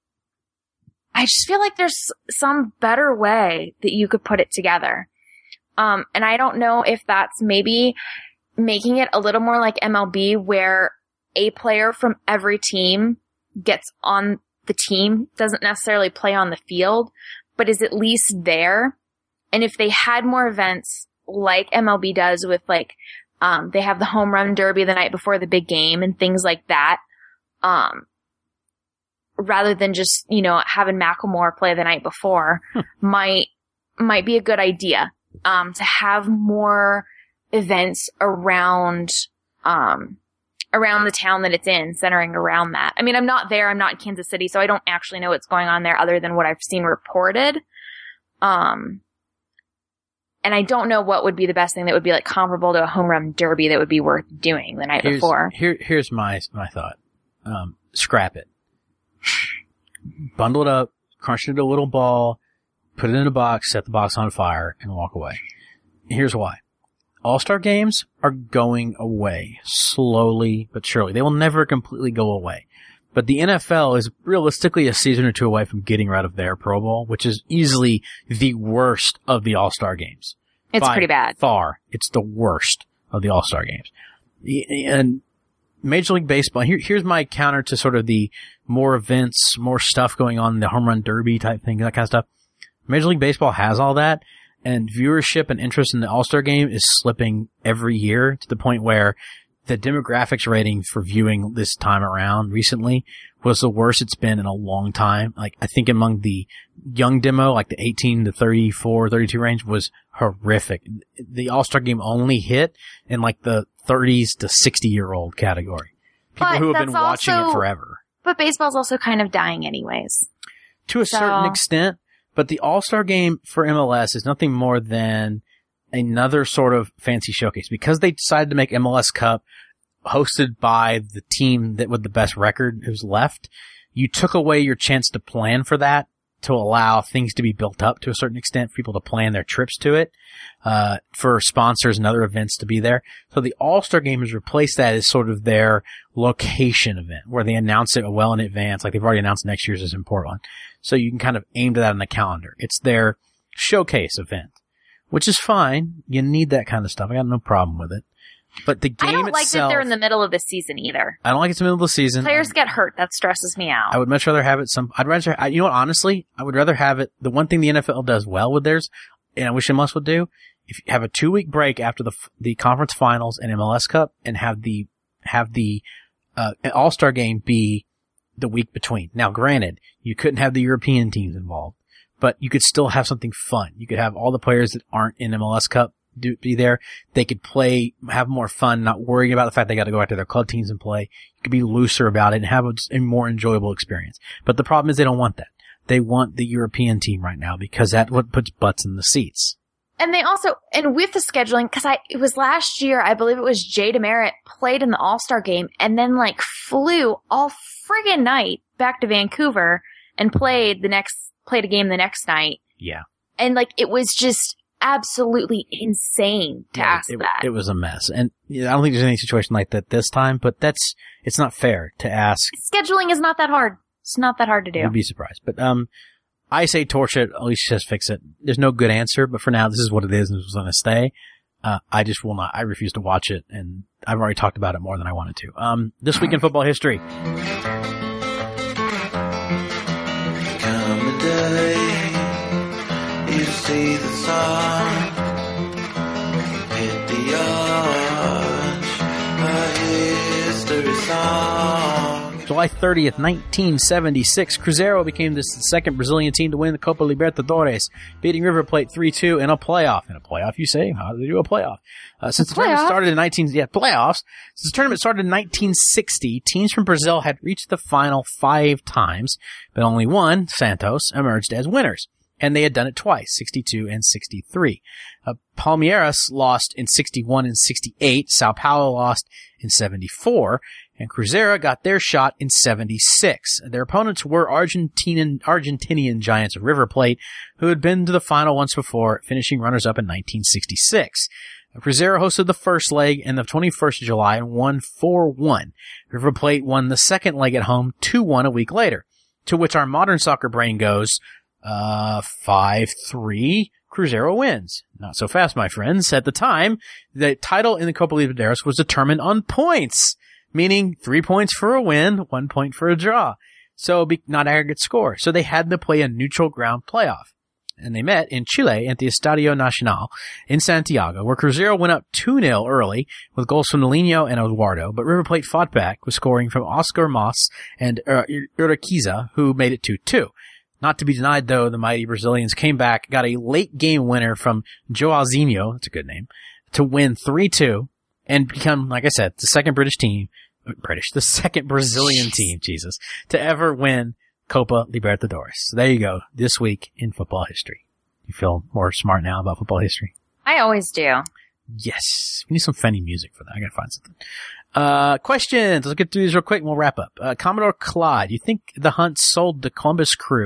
I just feel like there's some better way that you could put it together. Um, and I don't know if that's maybe making it a little more like M L B, where a player from every team gets on the team, doesn't necessarily play on the field, but is at least there. And if they had more events like M L B does with like, um, they have the home run derby the night before the big game and things like that, um, rather than just, you know, having Macklemore play the night before, might, might be a good idea. Um, to have more events around, um, around the town that it's in, centering around that. I mean, I'm not there. I'm not in Kansas City, so I don't actually know what's going on there other than what I've seen reported. Um, and I don't know what would be the best thing that would be like comparable to a home run derby that would be worth doing the night Here's, before. Here, here's my, my thought. Um, scrap it. Bundle it up, crunch it into a little ball, put it in a box, set the box on fire, and walk away. Here's why. All-Star games are going away, slowly but surely. They will never completely go away. But the N F L is realistically a season or two away from getting rid of their Pro Bowl, which is easily the worst of the All-Star games. It's By pretty bad. Far, it's the worst of the All-Star games. And Major League Baseball, here, here's my counter to sort of the more events, more stuff going on, the home run derby type thing, that kind of stuff. Major League Baseball has all that, and viewership and interest in the All-Star game is slipping every year to the point where the demographics rating for viewing this time around recently was the worst it's been in a long time. Like, I think among the young demo, like the eighteen to thirty-four, thirty-two range was horrific. The All-Star game only hit in like the thirties to sixty year old category. People But who have been that's watching also- it forever. But baseball's also kind of dying anyways. To a So- certain extent, but the All-Star game for M L S is nothing more than another sort of fancy showcase. Because they decided to make M L S Cup hosted by the team that with the best record who's left, you took away your chance to plan for that, to allow things to be built up to a certain extent, for people to plan their trips to it, uh, for sponsors and other events to be there. So the All-Star game has replaced that as sort of their location event, where they announce it well in advance, like they've already announced next year's is in Portland. So you can kind of aim to that on the calendar. It's their showcase event, which is fine. You need that kind of stuff. I got no problem with it. But the game I don't like itself, that they're in the middle of the season either. I don't like it's in the middle of the season. Players get hurt. That stresses me out. I would much rather have it some, I'd rather, I, you know what, honestly, I would rather have it, the one thing the N F L does well with theirs, and I wish M L S would do, if you have a two week break after the, the conference finals and M L S Cup, and have the, have the, uh, All-Star game be the week between. Now, granted, you couldn't have the European teams involved, but you could still have something fun. You could have all the players that aren't in M L S Cup do, be there. They could play, have more fun, not worrying about the fact they got to go after their club teams and play. You could be looser about it and have a, a more enjoyable experience. But the problem is they don't want that. They want the European team right now because that's what puts butts in the seats. And they also, and with the scheduling, because I, it was last year, I believe it was Jay DeMerit played in the All-Star game and then like flew all friggin' night back to Vancouver and played the next, played a game the next night. Yeah. And like, it was just absolutely insane to Yeah, ask it, that. It was a mess. And yeah, I don't think there's any situation like that this time, but that's, it's not fair to ask. Scheduling is not that hard. It's not that hard to do. You'd be surprised. But, um, I say torch it. Alicia says fix it. There's no good answer, but for now, this is what it is and it's going to stay. Uh, I just will not, I refuse to watch it, and I've already talked about it more than I wanted to. Um, this week in football history. Come the day you see the sun hit the arch, a history song. July thirtieth, nineteen seventy-six, Cruzeiro became the second Brazilian team to win the Copa Libertadores, beating River Plate three two in a playoff. In a playoff, you say? How do they do a playoff? Uh, since A the tournament playoff? started in nineteen, yeah, playoffs. Since the tournament started in nineteen sixty, teams from Brazil had reached the final five times, but only one, Santos, emerged as winners. And they had done it twice, sixty-two and sixty-three. Uh, Palmeiras lost in sixty-one and sixty-eight. Sao Paulo lost in seventy-four. And Cruzeiro got their shot in seventy-six. Their opponents were Argentinian, Argentinian giants River Plate, who had been to the final once before, finishing runners-up in nineteen sixty-six. Cruzeiro hosted the first leg on the twenty-first of July and won four one. River Plate won the second leg at home two one a week later. To which our modern soccer brain goes, uh, five three. Cruzeiro wins. Not so fast, my friends. At the time, the title in the Copa Libertadores was determined on points, meaning three points for a win, one point for a draw. So, be, not aggregate score. So they had to play a neutral ground playoff. And they met in Chile at the Estadio Nacional in Santiago, where Cruzeiro went up two nil early with goals from Nolino and Eduardo, but River Plate fought back with scoring from Oscar Mas and uh, Uriquiza, who made it two two. Not to be denied, though, the mighty Brazilians came back, got a late-game winner from Joãozinho, that's a good name, to win three two and become, like I said, the second British team, British, the second Brazilian team, Jesus, to ever win Copa Libertadores. So there you go, this week in football history. You feel more smart now about football history? I always do. Yes. We need some funny music for that. I gotta find something. Uh, questions. Let's get through these real quick and we'll wrap up. Uh, Commodore Clyde, you think the Hunt sold the Columbus Crew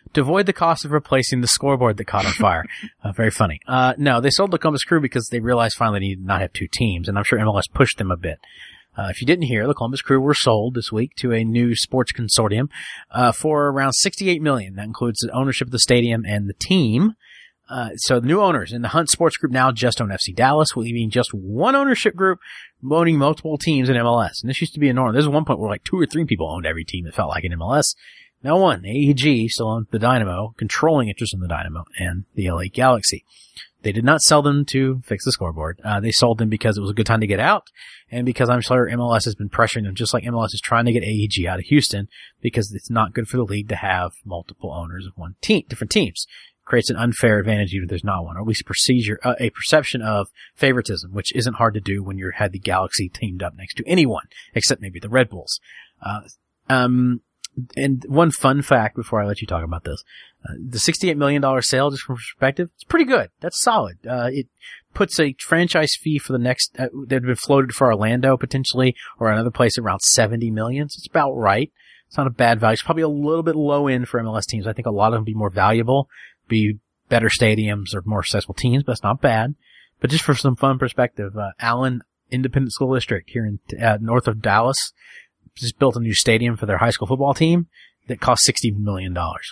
to avoid the cost of replacing the scoreboard that caught on fire. Uh, very funny. Uh, no, they sold the Columbus Crew because they realized finally they needed to not have two teams, and I'm sure M L S pushed them a bit. Uh, if you didn't hear, the Columbus Crew were sold this week to a new sports consortium, uh, for around sixty-eight million dollars. That includes the ownership of the stadium and the team. Uh, so the new owners in the Hunt Sports Group now just own F C Dallas, leaving just one ownership group owning multiple teams in M L S. And this used to be a norm. There's one point where like two or three people owned every team that felt like in M L S. Now one, A E G still owns the Dynamo, controlling interest in the Dynamo and the L A Galaxy. They did not sell them to fix the scoreboard. Uh, they sold them because it was a good time to get out, and because I'm sure M L S has been pressuring them, just like M L S is trying to get A E G out of Houston, because it's not good for the league to have multiple owners of one team, different teams. It creates an unfair advantage even if there's not one, or at least a procedure, uh, a perception of favoritism, which isn't hard to do when you had the Galaxy teamed up next to anyone, except maybe the Red Bulls. Uh, um, and one fun fact before I let you talk about this. Uh, the sixty-eight million dollars sale, just from perspective, it's pretty good. That's solid. Uh, it puts a franchise fee for the next, uh, that had been floated for Orlando potentially, or another place around seventy million dollars. So it's about right. It's not a bad value. It's probably a little bit low end for M L S teams. I think a lot of them would be more valuable, be better stadiums or more successful teams, but it's not bad. But just for some fun perspective, uh, Allen Independent School District here in, uh, north of Dallas just built a new stadium for their high school football team that cost sixty million dollars.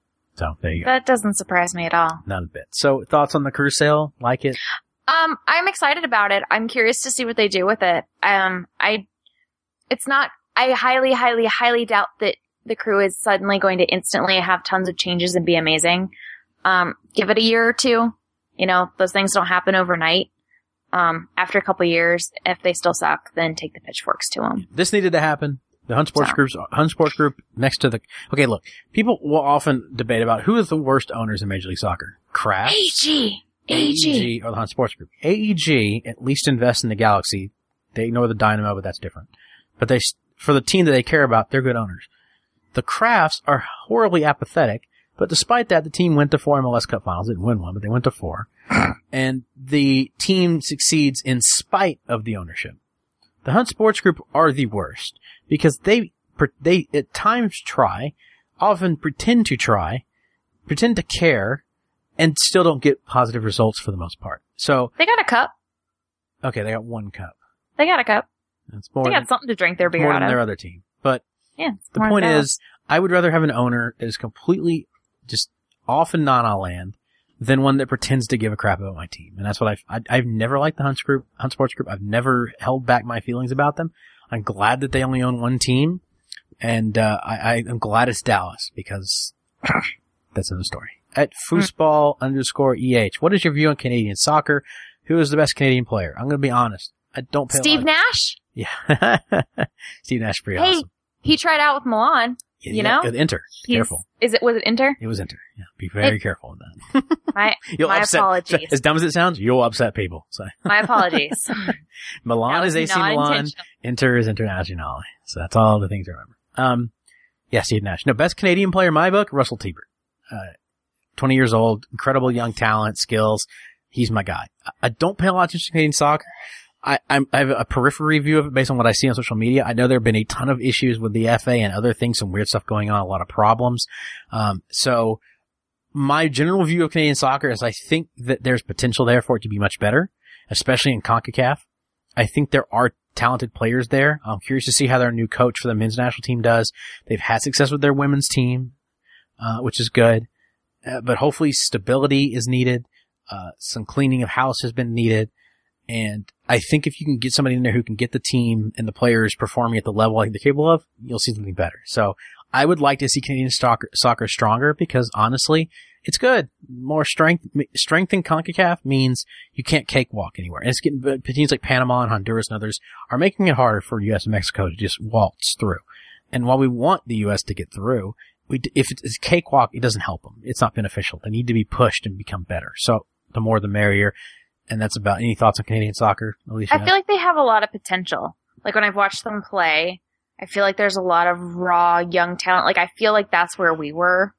So there you go. That doesn't surprise me at all. Not a bit. So thoughts on the Crew sale? Like it? Um, I'm excited about it. I'm curious to see what they do with it. Um, I, it's not, I highly, highly, highly doubt that the Crew is suddenly going to instantly have tons of changes and be amazing. Um, give it a year or two. You know, those things don't happen overnight. Um, after a couple years, if they still suck, then take the pitchforks to them. This needed to happen. The Hunt Sports So. Group's, Hunt Sports Group next to the, okay, look, people will often debate about who is the worst owners in Major League Soccer. Kraft, A E G! A E G! A E G, or the Hunt Sports Group. A E G at least invests in the Galaxy. They ignore the Dynamo, but that's different. But they, for the team that they care about, they're good owners. The Crafts are horribly apathetic, but despite that, the team went to four M L S Cup finals. They didn't win one, but they went to four. And the team succeeds in spite of the ownership. The Hunt Sports Group are the worst because they, they at times try, often pretend to try, pretend to care, and still don't get positive results for the most part. So, They got a cup. okay, they got one cup. They got a cup. That's more They than, got something to drink their beer more out than of. their other team. But Yeah. it's the more point than is, I would rather have an owner that is completely just off and not on land than one that pretends to give a crap about my team. And that's what I've, I, I've never liked the Hunt Group, Hunt Sports Group. I've never held back my feelings about them. I'm glad that they only own one team. And, uh, I, I am glad it's Dallas because that's another story. At foosball underscore E H, what is your view on Canadian soccer? Who is the best Canadian player? I'm going to be honest. I don't pay a Steve lot of- Nash? Yeah. Steve Nash is pretty Hey, awesome. he tried out with Milan. Yeah, you yeah, know? with Inter. He's- Careful. Is it, was it Inter? It was Inter. Yeah. Be very It- careful with that. My, You'll my upset, apologies. as dumb as it sounds, you'll upset people. So My apologies. Milan That is was A C not Milan. intentional. Inter is Internazionale. So that's all the things to remember. Um, yeah, Steve Nash. No, best Canadian player in my book, Russell Tebert. Uh, twenty years old, incredible young talent, skills. He's my guy. I, I don't pay a lot of attention to Canadian soccer. I, I'm, I have a periphery view of it based on what I see on social media. I know there have been a ton of issues with the F A and other things, some weird stuff going on, a lot of problems. Um, so my general view of Canadian soccer is I think that there's potential there for it to be much better, especially in CONCACAF. I think there are talented players there. I'm curious to see how their new coach for the men's national team does. They've had success with their women's team, uh, which is good. Uh, but hopefully stability is needed. Uh, some cleaning of house has been needed. And I think if you can get somebody in there who can get the team and the players performing at the level I think they're capable of, you'll see something better. So I would like to see Canadian soccer, soccer stronger because honestly, it's good. More strength, strength in CONCACAF means you can't cakewalk anywhere. And it's getting, teams like Panama and Honduras and others are making it harder for U S and Mexico to just waltz through. And while we want the U S to get through, we, if it's cakewalk, it doesn't help them. It's not beneficial. They need to be pushed and become better. So the more the merrier. And that's about, any thoughts on Canadian soccer, Alicia? I feel like they have a lot of potential. Like when I've watched them play, I feel like there's a lot of raw young talent. Like I feel like that's where we were,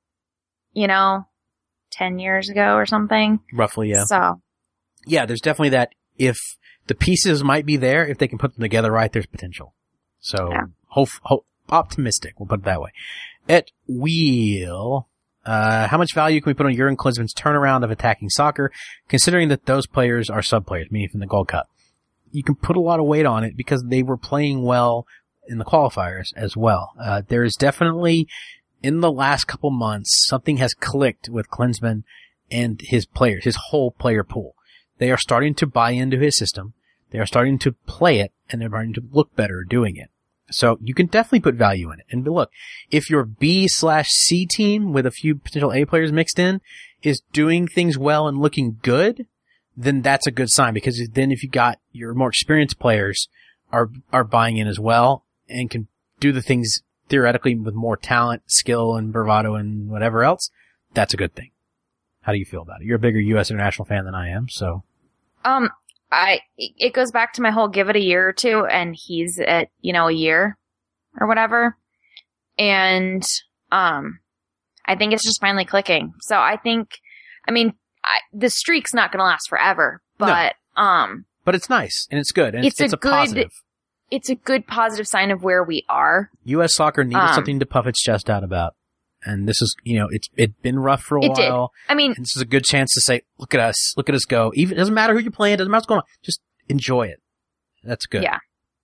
you know, ten years ago or something. Roughly, yeah. So, Yeah, there's definitely that. If the pieces might be there, if they can put them together right, there's potential. So, Yeah. hope, hope, optimistic, we'll put it that way. At Wheel Uh, how much value can we put on Jurgen Klinsmann's turnaround of attacking soccer, considering that those players are sub-players, meaning from the Gold Cup? You can put a lot of weight on it because they were playing well in the qualifiers as well. Uh, there is definitely, in the last couple months, something has clicked with Klinsmann and his players, his whole player pool. They are starting to buy into his system. They are starting to play it, and they're starting to look better doing it. So you can definitely put value in it. And look, if your B slash C team with a few potential A players mixed in is doing things well and looking good, then that's a good sign, because then if you got your more experienced players are, are buying in as well and can do the things theoretically with more talent, skill, and bravado and whatever else, that's a good thing. How do you feel about it? You're a bigger U S international fan than I am, so. Um, I, it goes back to my whole give it a year or two, and he's at, you know, a year or whatever. And, um, I think it's just finally clicking. So I think, I mean, I, the streak's not going to last forever, but, no. um, but it's nice and it's good. And it's, it's, it's a, a good, positive. It's a good positive sign of where we are. U S soccer needed um, something to puff its chest out about. And this is, you know, it's, it's been rough for a it while. Did. I mean, and this is a good chance to say, look at us, look at us go. Even, it doesn't matter who you're playing, it doesn't matter what's going on. Just enjoy it. That's good. Yeah.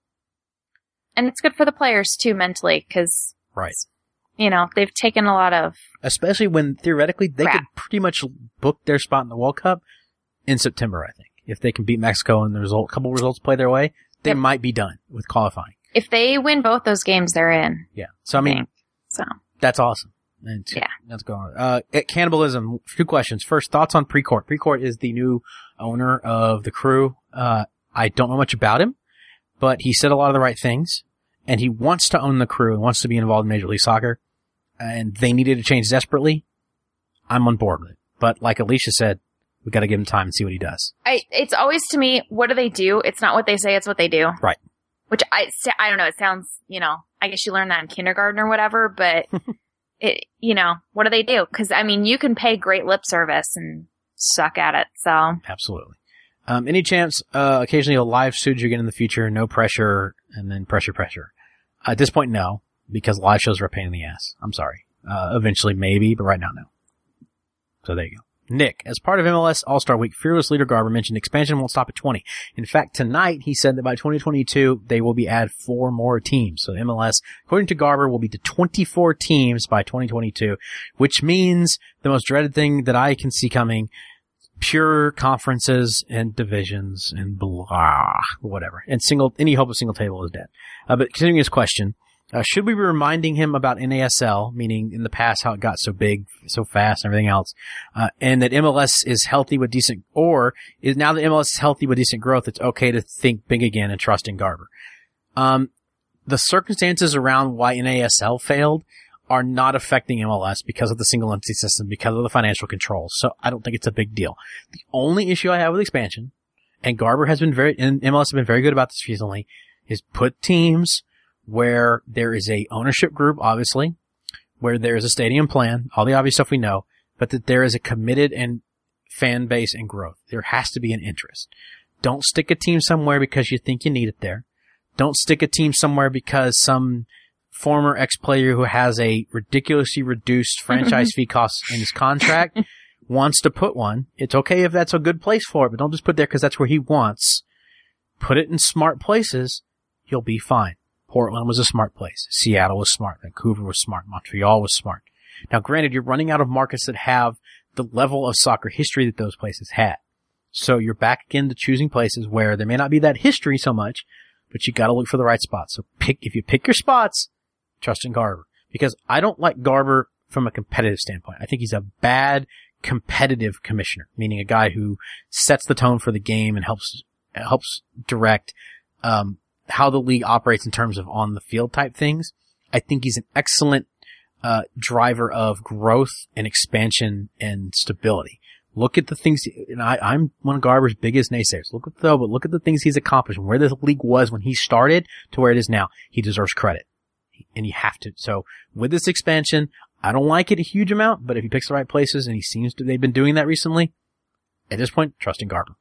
And it's good for the players too, mentally, cause, right. you know, they've taken a lot of, especially when theoretically they crap. could pretty much book their spot in the World Cup in September, I think. If they can beat Mexico and the result, couple results play their way, they yep. might be done with qualifying. If they win both those games, they're in. Yeah. So, I mean, think. so that's awesome. And yeah. Let's go on. Uh, at Cannibalism, two questions. First, thoughts on Precourt. Precourt is the new owner of the Crew. Uh, I don't know much about him, but he said a lot of the right things, and he wants to own the Crew and wants to be involved in Major League Soccer, and they needed to change desperately. I'm on board with it. But like Alicia said, we got to give him time and see what he does. I, it's always, to me, what do they do? It's not what they say, it's what they do. Right. Which I, I don't know, it sounds, you know, I guess you learn that in kindergarten or whatever, but it, you know, what do they do? Cause I mean, you can pay great lip service and suck at it, so. Absolutely. Um, any chance, uh, occasionally a live Suju again in the future, no pressure, and then pressure, pressure. Uh, at this point, no, because live shows are a pain in the ass. I'm sorry. Uh, eventually maybe, but right now, no. So there you go. Nick, as part of M L S All-Star Week, fearless leader Garber mentioned expansion won't stop at twenty. In fact, tonight he said that by twenty twenty-two, they will be add four more teams. So M L S, according to Garber, will be to twenty-four teams by twenty twenty-two, which means the most dreaded thing that I can see coming, pure conferences and divisions and blah, whatever. And single, any hope of single table is dead. Uh, but continuing his question, Uh, should we be reminding him about N A S L, meaning in the past how it got so big, so fast and everything else, uh, and that M L S is healthy with decent, or is now that M L S is healthy with decent growth, it's okay to think big again and trust in Garber. Um, the circumstances around why N A S L failed are not affecting M L S because of the single entity system, because of the financial controls. So I don't think it's a big deal. The only issue I have with expansion, and Garber has been very, and M L S has been very good about this recently, is put teams where there is a ownership group, obviously, where there is a stadium plan, all the obvious stuff we know, but that there is a committed and fan base and growth. There has to be an interest. Don't stick a team somewhere because you think you need it there. Don't stick a team somewhere because some former ex-player who has a ridiculously reduced franchise fee cost in his contract wants to put one. It's okay if that's a good place for it, but don't just put it there because that's where he wants. Put it in smart places. You'll be fine. Portland was a smart place. Seattle was smart. Vancouver was smart. Montreal was smart. Now, granted, you're running out of markets that have the level of soccer history that those places had. So you're back again to choosing places where there may not be that history so much, but you gotta look for the right spots. So pick, if you pick your spots, trust in Garber. Because I don't like Garber from a competitive standpoint. I think he's a bad competitive commissioner, meaning a guy who sets the tone for the game and helps, helps direct, um, how the league operates in terms of on the field type things. I think he's an excellent, uh, driver of growth and expansion and stability. Look at the things, and I, I'm one of Garber's biggest naysayers. Look at though, but look at the things he's accomplished and where the league was when he started to where it is now. He deserves credit. And you have to. So with this expansion, I don't like it a huge amount, but if he picks the right places and he seems to, they've been doing that recently, at this point, trust in Garber.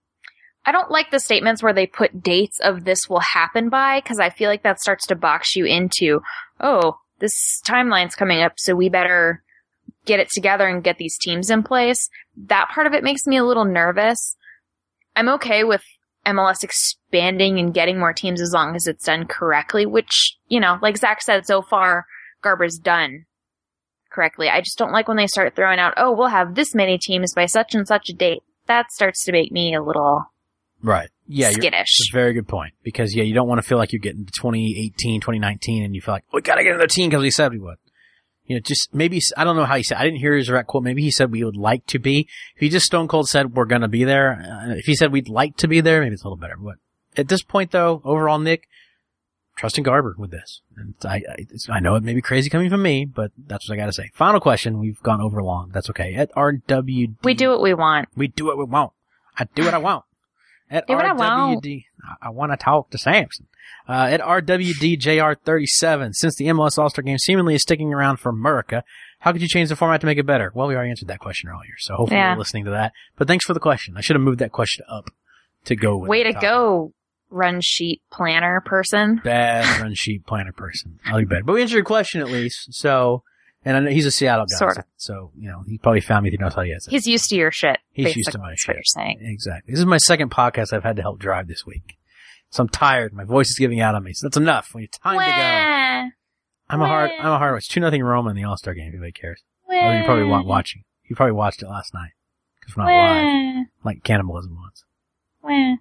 I don't like the statements where they put dates of this will happen by, because I feel like that starts to box you into, oh, this timeline's coming up, so we better get it together and get these teams in place. That part of it makes me a little nervous. I'm okay with M L S expanding and getting more teams as long as it's done correctly, which, you know, like Zach said, so far, Garber's done correctly. I just don't like when they start throwing out, oh, we'll have this many teams by such and such a date. That starts to make me a little right. Yeah, skittish. That's a very good point. Because, yeah, you don't want to feel like you're getting to twenty eighteen, twenty nineteen, and you feel like, we got to get another team because we said we would. You know, just maybe, I don't know how he said, I didn't hear his direct quote. Maybe he said we would like to be. If he just stone cold said we're going to be there, uh, if he said we'd like to be there, maybe it's a little better. But at this point, though, overall, Nick, trusting Garber with this. And I, I, it's, I know it may be crazy coming from me, but that's what I got to say. Final question. We've gone over long. That's okay. At R W D. We do what we want. We do what we want. I do what I want. At do what R W D. I want. I, I want to talk to Samson. Uh, at R W D J R thirty-seven. Since the M L S All-Star Game seemingly is sticking around for America, how could you change the format to make it better? Well, we already answered that question earlier, so hopefully yeah. you're listening to that. But thanks for the question. I should have moved that question up to go with Way the to topic. go, run sheet planner person. Bad run sheet planner person. I'll be better. But we answered your question at least, so, and I know he's a Seattle guy. Sort of. So, you know, he probably found me if he knows how he has it. He's used to your shit. He's used to my That's shit. what you're saying. Exactly. This is my second podcast I've had to help drive this week. So I'm tired. My voice is giving out on me. So that's enough. When it's time to go. Wah, I'm a hard, Wah. I'm a hard one. It's two nothing Roma in the All-Star game if anybody cares. wah, Well, you probably weren't watching. You probably watched it last night. Cause we're not wah, live. Like cannibalism was. wah,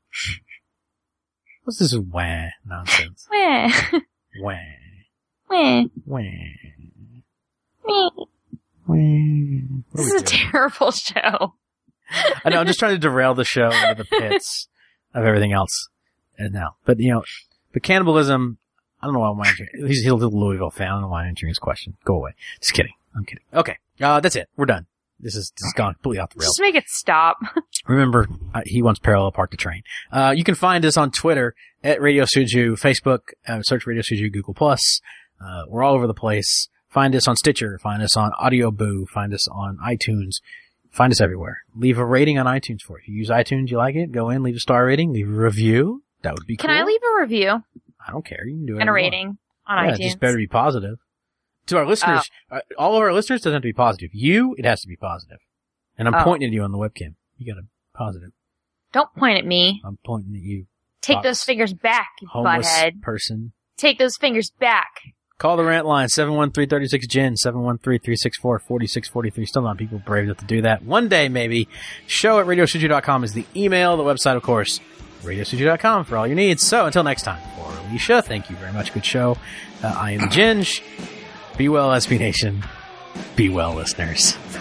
What's this wah nonsense? wah, Wah. wah, Wah. wah. Wah. What are This we is a doing? terrible show. I know, I'm just trying to derail the show into the pits of everything else. And now, but you know, but cannibalism, I don't know why I'm answering. He's, he's a little Louisville fan. I don't know why I'm answering his question. Go away. Just kidding. I'm kidding. Okay. Uh, that's it. We're done. This is, this is gone completely off the rails. Just make it stop. Remember, uh, he wants Parallel Park to Train. Uh, you can find us on Twitter at Radio Suju, Facebook, uh, search Radio Suju, Google Plus. Uh, we're all over the place. Find us on Stitcher. Find us on Audio Boo. Find us on iTunes. Find us everywhere. Leave a rating on iTunes for it. If you use iTunes, you like it, go in, leave a star rating, leave a review. That would be Can cool. I leave a review I don't care. You can do it. and a rating on Yeah, iTunes? it just better be positive. To our listeners, uh, all of our listeners doesn't have to be positive. You, it has to be positive. And I'm Oh. pointing at you on the webcam. You got to be positive. Don't point at me. I'm pointing at you. Take Box. those fingers back, you Homeless butthead. person. Take those fingers back. Call the rant line, seven one three, three six, G I N, seven one three, three six four, four six four three. Still not people brave enough to do that. One day, maybe. Show at radio suju dot com is the email. The website, of course, radio suju dot com for all your needs. So until next time, for Alicia, thank you very much. Good show. Uh, I am Ginge. Be well, S B Nation. Be well, listeners.